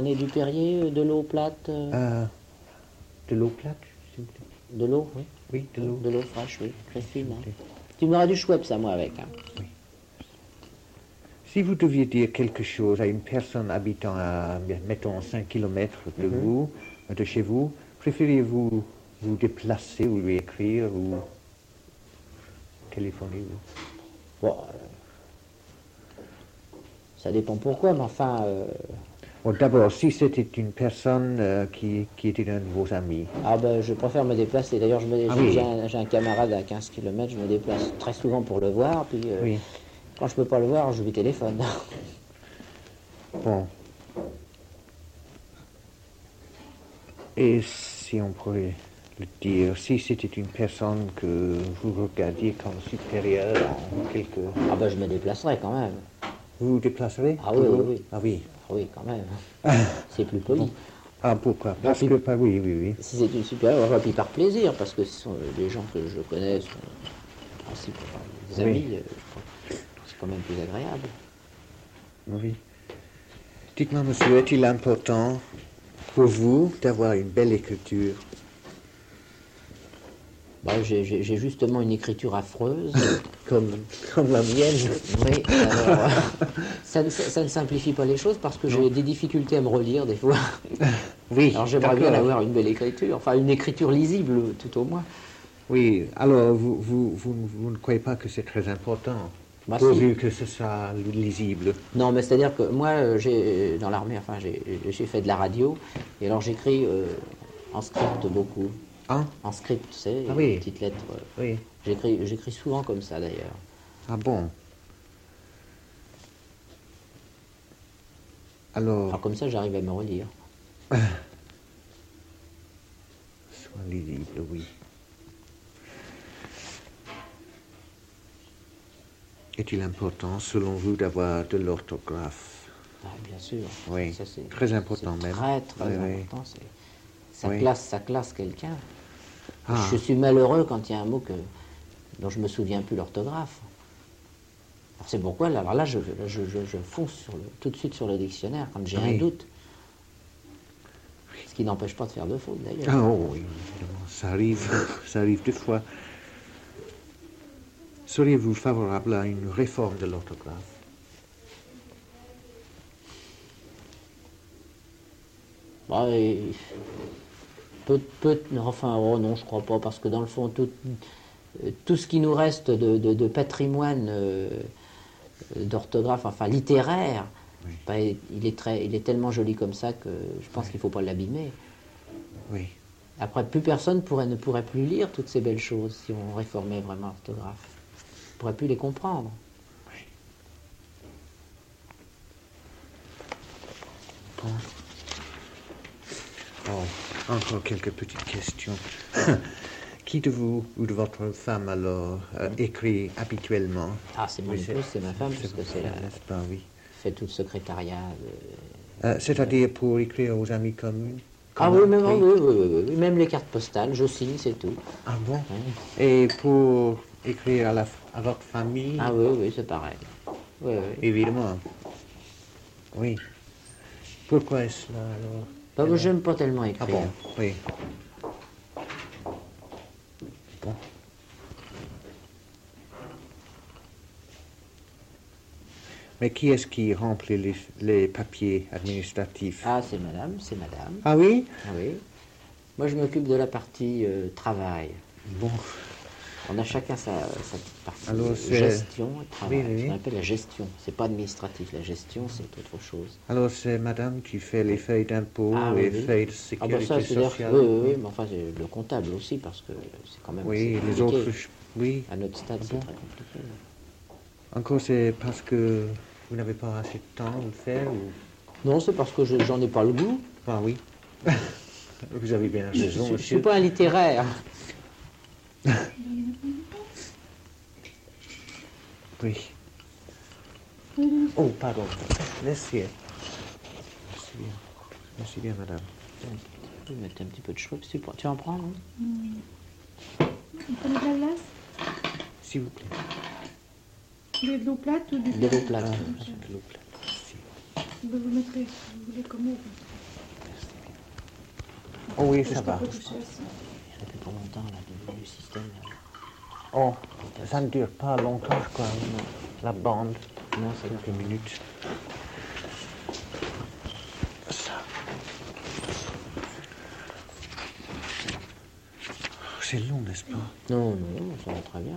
prenez du Perrier, de l'eau plate De l'eau plate, s'il vous plaît. De l'eau, oui. Oui, de l'eau. De l'eau fraîche, oui. Très fine. S'il Hein. vous plaît. Tu m'auras du Schweppes, ça, moi, avec. Hein. Si vous deviez dire quelque chose à une personne habitant à, mettons, 5 kilomètres de vous, de chez vous, préfériez-vous vous déplacer ou lui écrire ou téléphoner Bon, ça dépend pourquoi, mais enfin... Bon, d'abord, si c'était une personne qui était un de vos amis. Ah ben, je préfère me déplacer. D'ailleurs, oui. j'ai un camarade à 15 km, je me déplace très souvent pour le voir, puis Oui. quand je peux pas le voir, je lui téléphone. Bon. Et si on pourrait le dire, si c'était une personne que vous regardiez comme supérieure en quelque... Ah ben, je me déplacerai quand même. Vous vous déplacerez? Ah oui, oui, oui. Ah oui. Ah oui, quand même. C'est plus poli. Ah, pourquoi? Parce que, oui, oui, oui. Si c'est une supérieure, puis par plaisir, parce que ce sont des gens que je connais, sont en principe des amis, c'est quand même plus agréable. Oui. Dites-moi, monsieur, est-il important pour vous d'avoir une belle écriture? Bah, j'ai justement une écriture affreuse. Comme la mienne? Oui, alors, ça ne simplifie pas les choses parce que j'ai des difficultés à me relire des fois. Oui, Alors j'aimerais bien d'accord. avoir une belle écriture, enfin une écriture lisible tout au moins. Oui, alors vous ne croyez pas que c'est très important, Bah, pourvu que ce soit lisible? Non, mais c'est-à-dire que moi, j'ai dans l'armée, enfin j'ai fait de la radio, et alors j'écris en script beaucoup. Hein? En script, tu sais, Ah oui. petites lettres. Oui. J'écris souvent comme ça d'ailleurs. Ah bon? Alors, Alors comme ça, j'arrive à me relire. soit lisible, oui. Est-il important, selon vous, d'avoir de l'orthographe? Ah, bien sûr. Oui, Ça, c'est très important c'est même. Très, très Oui, oui. important. Ça Oui. classe quelqu'un. Ah. Je suis malheureux quand il y a un mot dont je me souviens plus l'orthographe. Alors c'est pourquoi, alors là, je fonce tout de suite sur le dictionnaire quand j'ai Oui. un doute. Ce qui n'empêche pas de faire de fautes d'ailleurs. Ah oh, oui, évidemment, ça arrive deux fois. Seriez-vous favorable à une réforme de l'orthographe? Bah, enfin, oh non, je crois pas, parce que dans le fond, tout ce qui nous reste de patrimoine d'orthographe, enfin littéraire, Oui. bah, il est tellement joli comme ça que je pense qu'il ne faut pas l'abîmer. Oui. Après, plus personne ne pourrait plus lire toutes ces belles choses si on réformait vraiment l'orthographe. On ne pourrait plus les comprendre. Bon. Oh, encore quelques petites questions. Qui de vous ou de votre femme alors écrit habituellement? Ah, c'est mon épouse, c'est ma femme, parce que c'est n'est-ce pas, oui. fait tout le secrétariat. C'est-à-dire pour écrire aux amis communs? Ah oui, oui, même les cartes postales, je signe, c'est tout. Ah bon? Oui. Et pour écrire à votre famille? Ah oui, c'est pareil. Oui, oui. Évidemment. Oui. Pourquoi est-ce là alors? Bah, moi, j'aime pas tellement Ah écrire. bon? Oui. Bon. Mais qui est-ce qui remplit les papiers administratifs? Ah, c'est madame. Ah oui? Ah oui. Moi, je m'occupe de la partie travail. Bon. On a chacun sa petite partie. Alors, c'est- gestion et travail. Oui, oui. Ce qu'on appelle la gestion. C'est pas administratif. La gestion, c'est autre chose. Alors c'est madame qui fait les feuilles d'impôt Ah, et oui. feuilles de Ah bah sécurité ça, c'est-à-dire sociale? oui, mais enfin, c'est le comptable aussi, parce que c'est quand même Oui, assez les compliqué. autres, oui. À notre stade, c'est bon. très compliqué. Encore c'est parce que vous n'avez pas assez de temps de le faire ou... Non, c'est parce que j'en ai pas le goût. Ah oui. Vous avez bien raison, Je suis monsieur. pas un littéraire. Oui. Oh, pardon. Merci. Merci bien. Merci bien, madame. Je vais mettre un petit peu de cheveux. Tu en prends, non? Vous prenez de la glace? S'il vous plaît. Vous voulez de l'eau plate ou du... De l'eau plate. Ah, de l'eau plate. Merci. Vous mettrez, si vous voulez, comme eau. Oh oui, ça va. Ça fait pas longtemps, là, du système. Là. Oh, ça ne dure pas longtemps, je crois. La bande. Non, c'est Quelques minutes. Ça. C'est long, n'est-ce pas? Non, ça va très bien.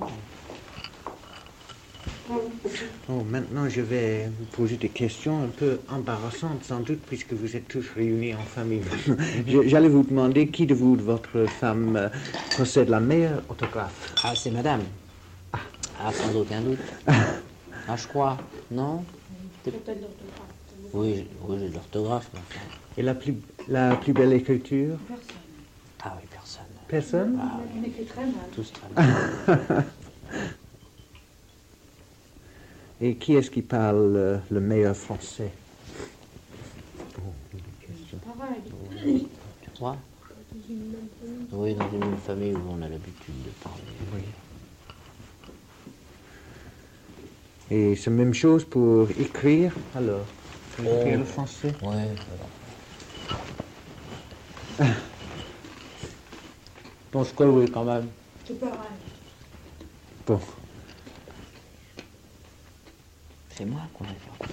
Oh, maintenant, je vais vous poser des questions un peu embarrassantes, sans doute, puisque vous êtes tous réunis en famille. J'allais vous demander qui de vous, de votre femme, possède la meilleure orthographe. Ah, c'est madame. Ah, sans aucun doute. Ah, je crois. Non? Peut-être l'orthographe. Oui, j'ai de l'orthographe. Mais enfin... Et la plus belle écriture? Personne. Ah oui, personne. Personne? Ah, On écrit très mal. tous très bien. Et qui est-ce qui parle le meilleur français? Pareil. Toi? Oui, dans une même famille où on a l'habitude de parler. Oui. Et c'est la même chose pour écrire, alors? Pour écrire le français? Oui, voilà. Je pense que oui, quand même. C'est pareil. Bon. C'est moi qu'on a fait.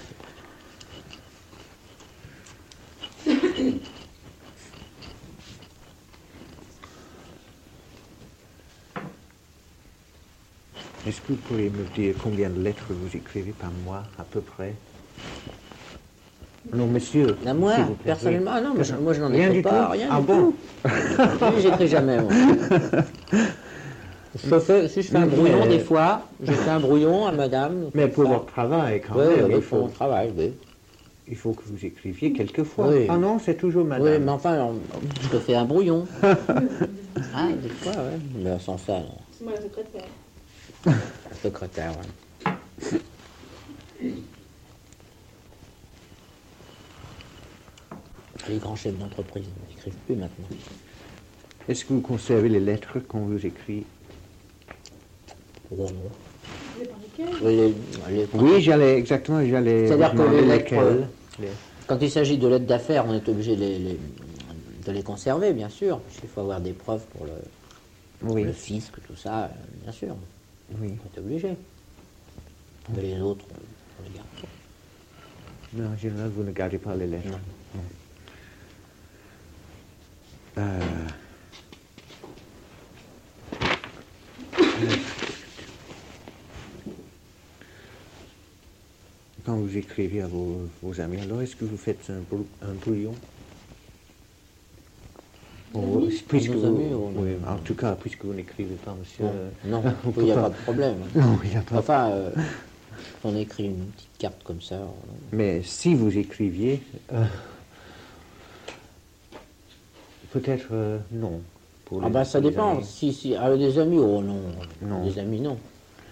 Est-ce que vous pourriez me dire combien de lettres vous écrivez par mois, à peu près? Non, monsieur. À moi, s'il vous plaît, personnellement, oui. ah non, moi je n'en Rien écris du pas, tout? rien Ah du bon? tout. Oui, j'écris jamais, moi. Si je fais un brouillon, des fois, je fais un brouillon à madame. Mais pour ça. votre travail, quand Oui, même, oui, il pour mon faut, travail, oui. il faut que vous écriviez quelquefois. Oui. Ah non, c'est toujours madame. Oui, mais enfin, je te fais un brouillon. Ah, des fois, oui. Mais sans ça, non. C'est moi la secrétaire. Secrétaire, oui. Les grands chefs d'entreprise n'écrivent plus maintenant. Est-ce que vous conservez les lettres qu'on vous écrit? Vous avez parlé quel? Oui, j'allais C'est-à-dire vous que demander les lesquelles. lettres, quand il s'agit de lettres d'affaires, on est obligé de les conserver, bien sûr, puisqu'il faut avoir des preuves pour Oui, le fisc, tout ça, bien sûr. oui. On est obligé. Mais les autres, on les garde pas. Non, en général, vous ne gardez pas les lettres. Non. Non. Quand vous écrivez à vos amis, alors est-ce que vous faites un brouillon? Oh, puisque nos vous- amis, oui, en tout cas, puisque vous n'écrivez pas, monsieur. Non, on peut il n'y a pas. pas de problème. Non, il n'y a pas. Enfin, on écrit une petite carte comme ça. Mais si vous écriviez, peut-être non. Pour Ah les- ben ça pour les dépend. amis. Si, avec des amis, oh non. Non. Des amis, non.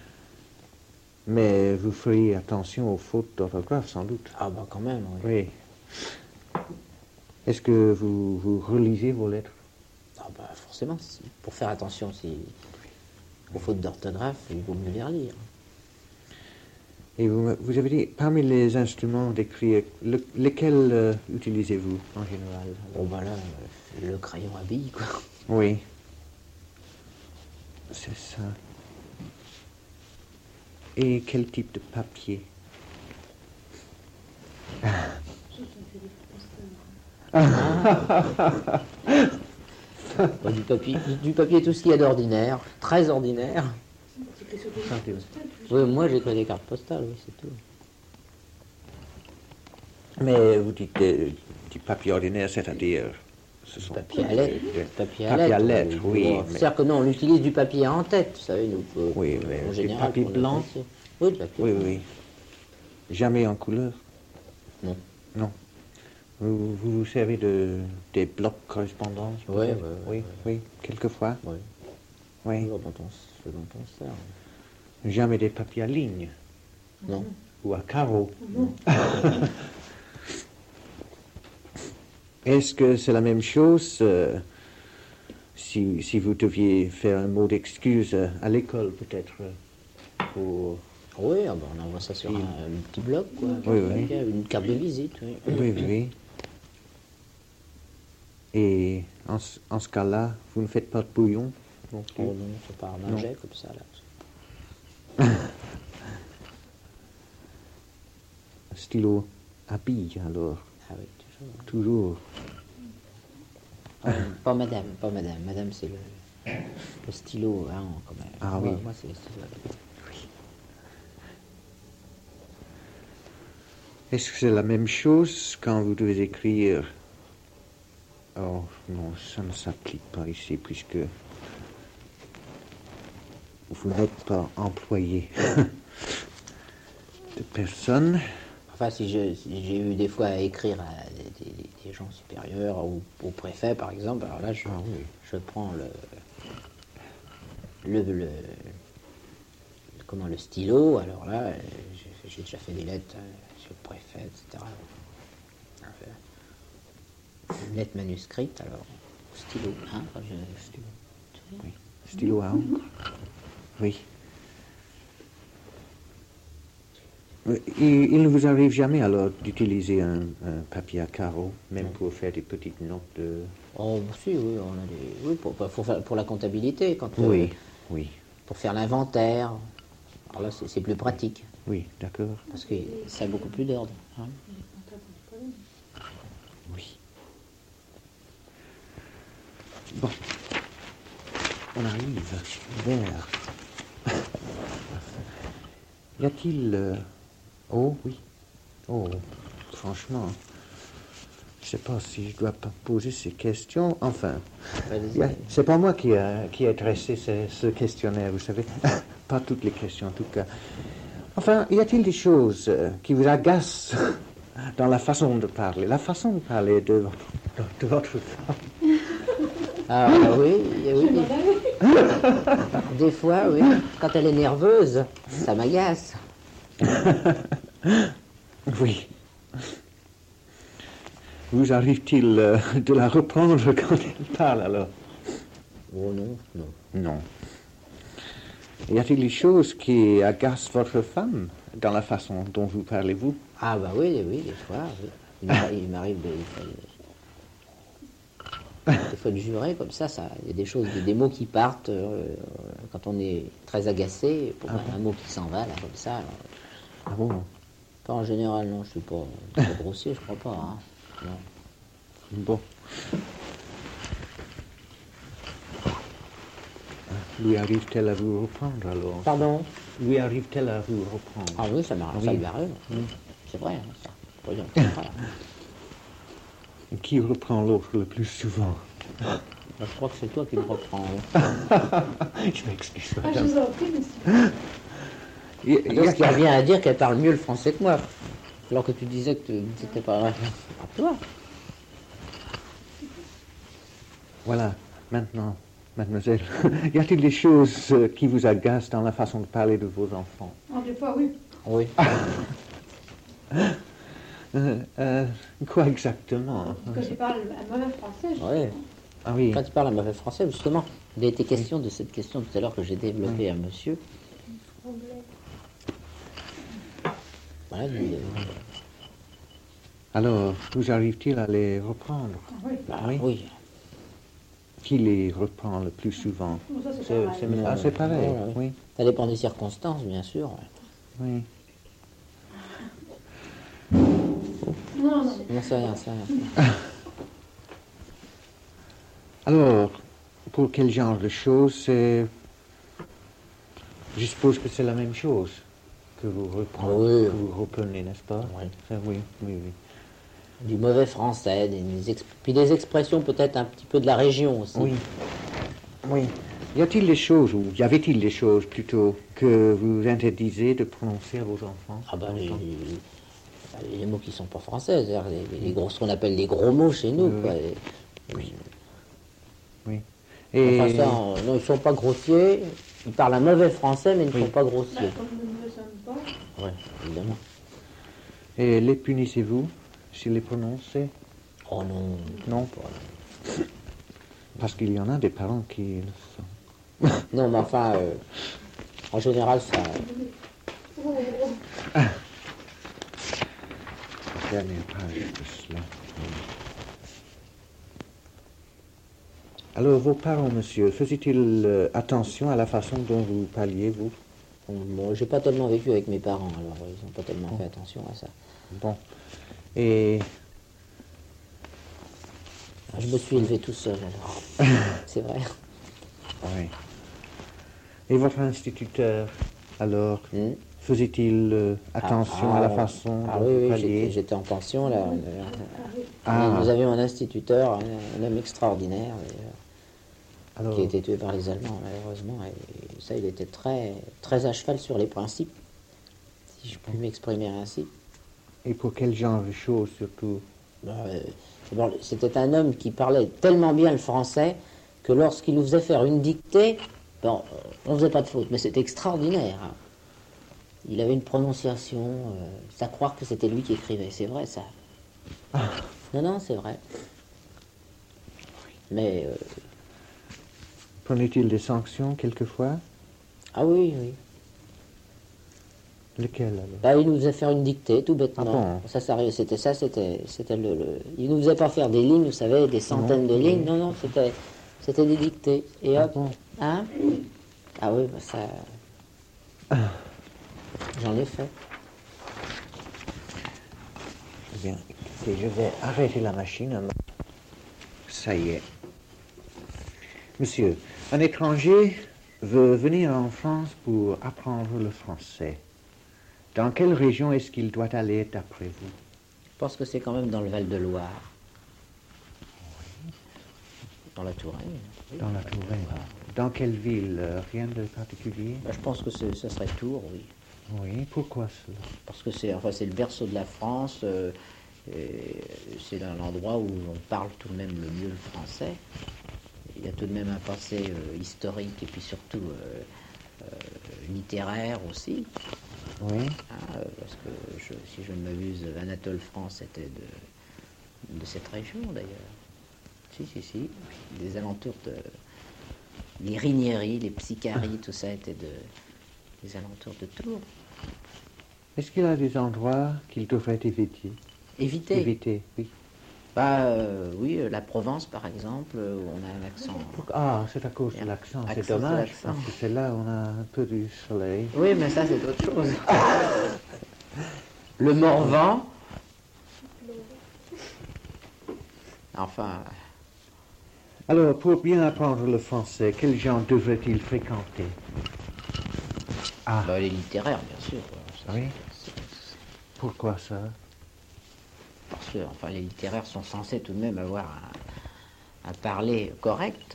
Mais vous feriez attention aux fautes d'orthographe, sans doute. Ah bah quand même, oui. Oui. Est-ce que vous relisez vos lettres? Ah bah forcément, pour faire attention aux fautes d'orthographe, il vaut mieux les relire. Et vous avez dit, parmi les instruments d'écrire, lesquels utilisez-vous en général? Bon bah là, le crayon à billes, quoi. Oui. C'est ça. Et quel type de papier? Bah, du papier, tout ce qu'il y a d'ordinaire, très ordinaire. C'est sur des Sentez-vous. postales, plus. Oui, moi j'écris des cartes postales, oui, c'est tout. Mais vous dites du papier ordinaire, c'est-à-dire ce sont Papier à lettres. Papier à Papier à lettres, lettres, oui, mais- C'est-à-dire que non, on utilise du papier en tête, vous savez, nous. Oui, mais en du général, papier pour le blanc? papier. Oui, du papier Oui, blanc. oui. Jamais en couleur? Non. Non. Vous servez des blocs correspondants? Ouais, peut-être? ouais, Oui, ouais. oui, quelquefois. Oui. Oui. Ce dont on sert. Jamais des papiers à ligne Non. ou à carreaux. Est-ce que c'est la même chose si vous deviez faire un mot d'excuse à l'école, peut-être pour... Oui, ah bah, on envoie ça sur un petit bloc, quoi. Oui, oui. Une carte de visite, oui. Oui, oui. Et en ce cas-là, vous ne faites pas de bouillon non plus? Oh non, c'est pas un jet comme ça là. Un stylo à billes, alors? Ah oui, toujours. Toujours. Pas madame. Madame, c'est le stylo, hein, quand même. Ah oui. Moi, c'est le stylo. Est-ce que c'est la même chose quand vous devez écrire? Oh non, ça ne s'applique pas ici puisque vous n'êtes pas employé de personne. Enfin, si j'ai eu des fois à écrire à des gens supérieurs ou au préfet, par exemple, alors là, je prends le stylo. Alors là, j'ai déjà fait des lettres chez le préfet, etc. Une lettre manuscrite, alors, stylo, hein, stylo. Oui. Stylo à encre. Oui. Et il ne vous arrive jamais alors d'utiliser un papier à carreaux, même pour faire des petites notes de... Oh, si, oui, on a oui, pour la comptabilité, quand oui. Pour faire l'inventaire. Alors là, c'est plus pratique. Oui, d'accord. Parce que ça a beaucoup plus d'ordre. Hein. Oui. Bon. On arrive vers... Y a-t-il... Oh, oui. Oh, franchement, je ne sais pas si je dois pas poser ces questions. Enfin, c'est pas moi qui ai dressé ce questionnaire, vous savez. Pas toutes les questions, en tout cas. Enfin, y a-t-il des choses qui vous agacent dans la façon de parler? La façon de parler de votre femme? Ah oui. Des fois, oui. Quand elle est nerveuse, ça m'agace. Oui. Vous arrive-t-il de la reprendre quand elle parle, alors? Oh non. Non. Y a-t-il des choses qui agacent votre femme dans la façon dont vous parlez, vous? Ah bah oui, des fois, oui. Il m'arrive des fois de jurer comme ça, il y a des choses, des mots qui partent quand on est très agacé, pour un mot qui s'en va, là, comme ça. Alors, ah bon? Pas en général, non, je suis pas grossier, je crois pas. Hein. Non. Bon. Lui arrive-t-elle à vous reprendre, alors? Pardon? Lui arrive-t-elle à vous reprendre? Ah oui, ça m'arrive, ça lui arrive. C'est vrai, hein, ça. Voyons, c'est vrai. Qui reprend l'autre le plus souvent? Je crois que c'est toi qui me reprends. Je m'excuse, Ah, je madame. vous en prie, monsieur. Ce qui revient à dire qu'elle parle mieux le français que moi. Alors que tu disais que c'était pas vrai. À toi. Voilà, maintenant, mademoiselle, y a-t-il des choses qui vous agacent dans la façon de parler de vos enfants? Ah, des fois, oui. Oui. Quoi exactement? Quand il parle un mauvais français, je Oui. Ah oui. Quand tu parles un mauvais français, justement, il a été question de cette question tout à l'heure que j'ai développée à monsieur. Voilà, Alors, vous arrive-t-il à les reprendre? Oui. bah, Oui. oui. Qui les reprend le plus souvent? Bon, ça, c'est pareil. C'est pareil, Ouais. oui. Ça dépend des circonstances, bien sûr. Oui. Non. Non, c'est rien. Alors, pour quel genre de choses c'est... Je suppose que c'est la même chose que vous reprenez, Oui. que vous reprenez, n'est-ce pas? Oui. Oui. Du mauvais français, puis des expressions peut-être un petit peu de la région aussi. Oui. Y a-t-il des choses, ou y avait-il des choses plutôt, que vous interdisez de prononcer à vos enfants? Ah ben les mots qui sont pas français, c'est-à-dire les gros, ce qu'on appelle les gros mots chez nous. Quoi. Oui. Enfin ça, non, ils sont pas grossiers, ils parlent un mauvais français, mais ils ne sont pas Bah, grossiers. comme nous ne le sommes pas. Oui, évidemment. Et les punissez-vous s'ils les prononcent? Oh non. Non. Parce qu'il y en a des parents qui le font. Non, mais enfin, en général, ça... Dernière page de cela. Alors, vos parents, monsieur, faisaient-ils attention à la façon dont vous parliez, vous? Bon, j'ai pas tellement vécu avec mes parents, alors ils n'ont pas tellement fait attention à ça. Bon. Et Je me suis élevé tout seul, alors. C'est vrai. oui. Et votre instituteur, alors, Hmm. faisait-il attention à la façon dont vous oui, parliez? j'étais en pension, là. Ah. Nous avions un instituteur, un homme extraordinaire, Alors, qui a été tué par les Allemands, malheureusement. Et ça, il était très, très à cheval sur les principes, si je puis m'exprimer ainsi. et pour quel genre de choses, surtout? D'abord, c'était un homme qui parlait tellement bien le français que lorsqu'il nous faisait faire une dictée, bon, on ne faisait pas de faute, mais c'était extraordinaire. Hein. Il avait une prononciation, c'est à croire que c'était lui qui écrivait, c'est vrai ça. Non, non, c'est vrai. Mais, Prenait-il des sanctions quelquefois? ah oui, oui. Lesquelles, alors? Là, il nous faisait faire une dictée, tout bêtement. Ah bon? C'était il nous faisait pas faire des lignes, vous savez, des centaines de lignes. Non, non, c'était des dictées. Et hop, bon? hein? Ah oui, bah ça... J'en ai fait. Eh bien, écoutez, je vais arrêter la machine. Ça y est. Monsieur, un étranger veut venir en France pour apprendre le français. Dans quelle région est-ce qu'il doit aller, d'après vous? Je pense que c'est quand même dans le Val-de-Loire. Dans la Touraine. Dans la Touraine. Dans quelle ville? Rien de particulier? Bah, je pense que ce serait Tours, oui. Oui, pourquoi cela? Parce que c'est le berceau de la France. Et c'est l'endroit où on parle tout de même le mieux le français. Il y a tout de même un passé historique et puis surtout littéraire aussi. Oui. Parce que si je ne m'abuse, Anatole France était de cette région d'ailleurs. Si. Des alentours de... Les Rigneries, les Psycharies, tout ça était des alentours de Tours. Est-ce qu'il y a des endroits qu'il devrait éviter? Éviter, oui. Oui, la Provence par exemple, où on a un accent. Ah, c'est à cause de l'accent. C'est dommage, parce que c'est là où on a un peu du soleil. Oui, mais ça c'est autre chose. Le Morvan. Enfin... Alors, pour bien apprendre le français, quels gens devrait-il fréquenter? Les littéraires, bien sûr. Oui. Pourquoi ça? Parce que les littéraires sont censés tout de même avoir un parler correct.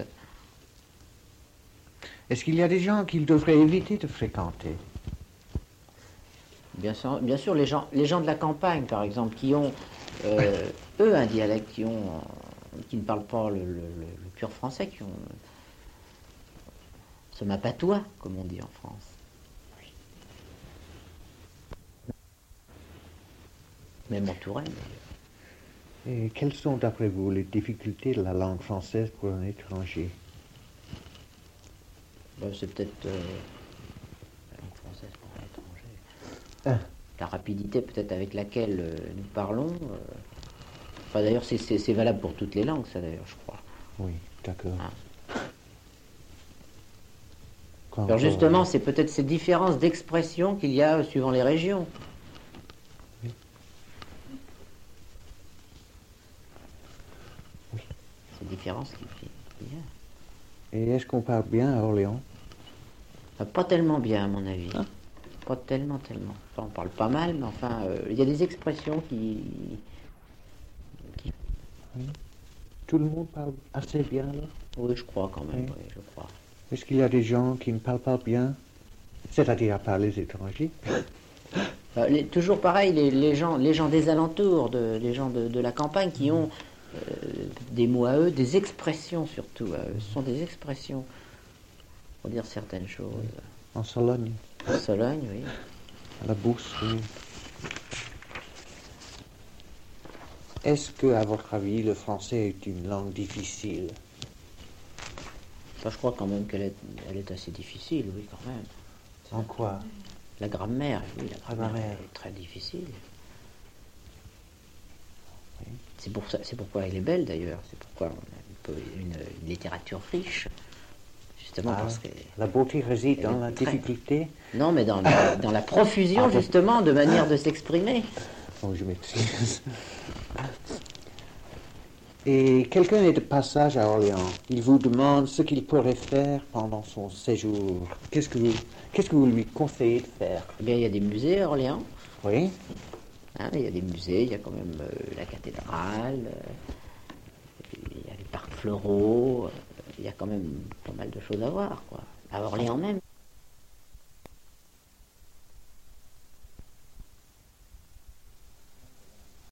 Est-ce qu'il y a des gens qu'il devrait éviter de fréquenter? Bien sûr, les gens de la campagne, par exemple, qui ont, eux, un dialecte, qui ne parlent pas le pur français, qui ont ce mapatois, comme on dit en France. Même en Touraine, d'ailleurs. Et quelles sont, d'après vous, les difficultés de la langue française pour un étranger? C'est peut-être la langue française pour un étranger. La rapidité peut-être avec laquelle nous parlons. D'ailleurs, c'est valable pour toutes les langues, ça d'ailleurs, je crois. Oui, d'accord. Alors justement, c'est peut-être ces différences d'expression qu'il y a suivant les régions. Oui. Ces différences qu'il y a. Et est-ce qu'on parle bien à Orléans? Pas tellement bien, à mon avis. Pas tellement. Enfin, on parle pas mal, mais enfin, il y a des expressions qui... Oui. Tout le monde parle assez bien, là? Oui, je crois quand même, Oui. je crois. Est-ce qu'il y a des gens qui ne parlent pas bien? C'est-à-dire à part les étrangers? Toujours pareil, les gens des alentours, les gens de la campagne qui ont des mots à eux, des expressions surtout. Ce sont des expressions pour dire certaines choses. En Sologne? En Sologne, oui. À la Bourse, oui. Est-ce que, à votre avis, le français est une langue difficile? Je crois quand même qu'elle est assez difficile, oui, quand même. En quoi? La grammaire, oui, la grammaire grammaire. est très difficile. Oui. C'est pourquoi elle est belle d'ailleurs. C'est pourquoi une littérature riche, justement parce que... La beauté réside dans la très- difficulté. Non, mais dans la profusion, justement, de manière de s'exprimer. Oh, je m'excuse. Et quelqu'un est de passage à Orléans. Il vous demande ce qu'il pourrait faire pendant son séjour. Qu'est-ce que vous lui conseillez de faire? Eh bien, il y a des musées à Orléans. Oui. Hein, il y a des musées, il y a quand même la cathédrale, il y a les parcs floraux, il y a quand même pas mal de choses à voir, quoi. À Orléans même.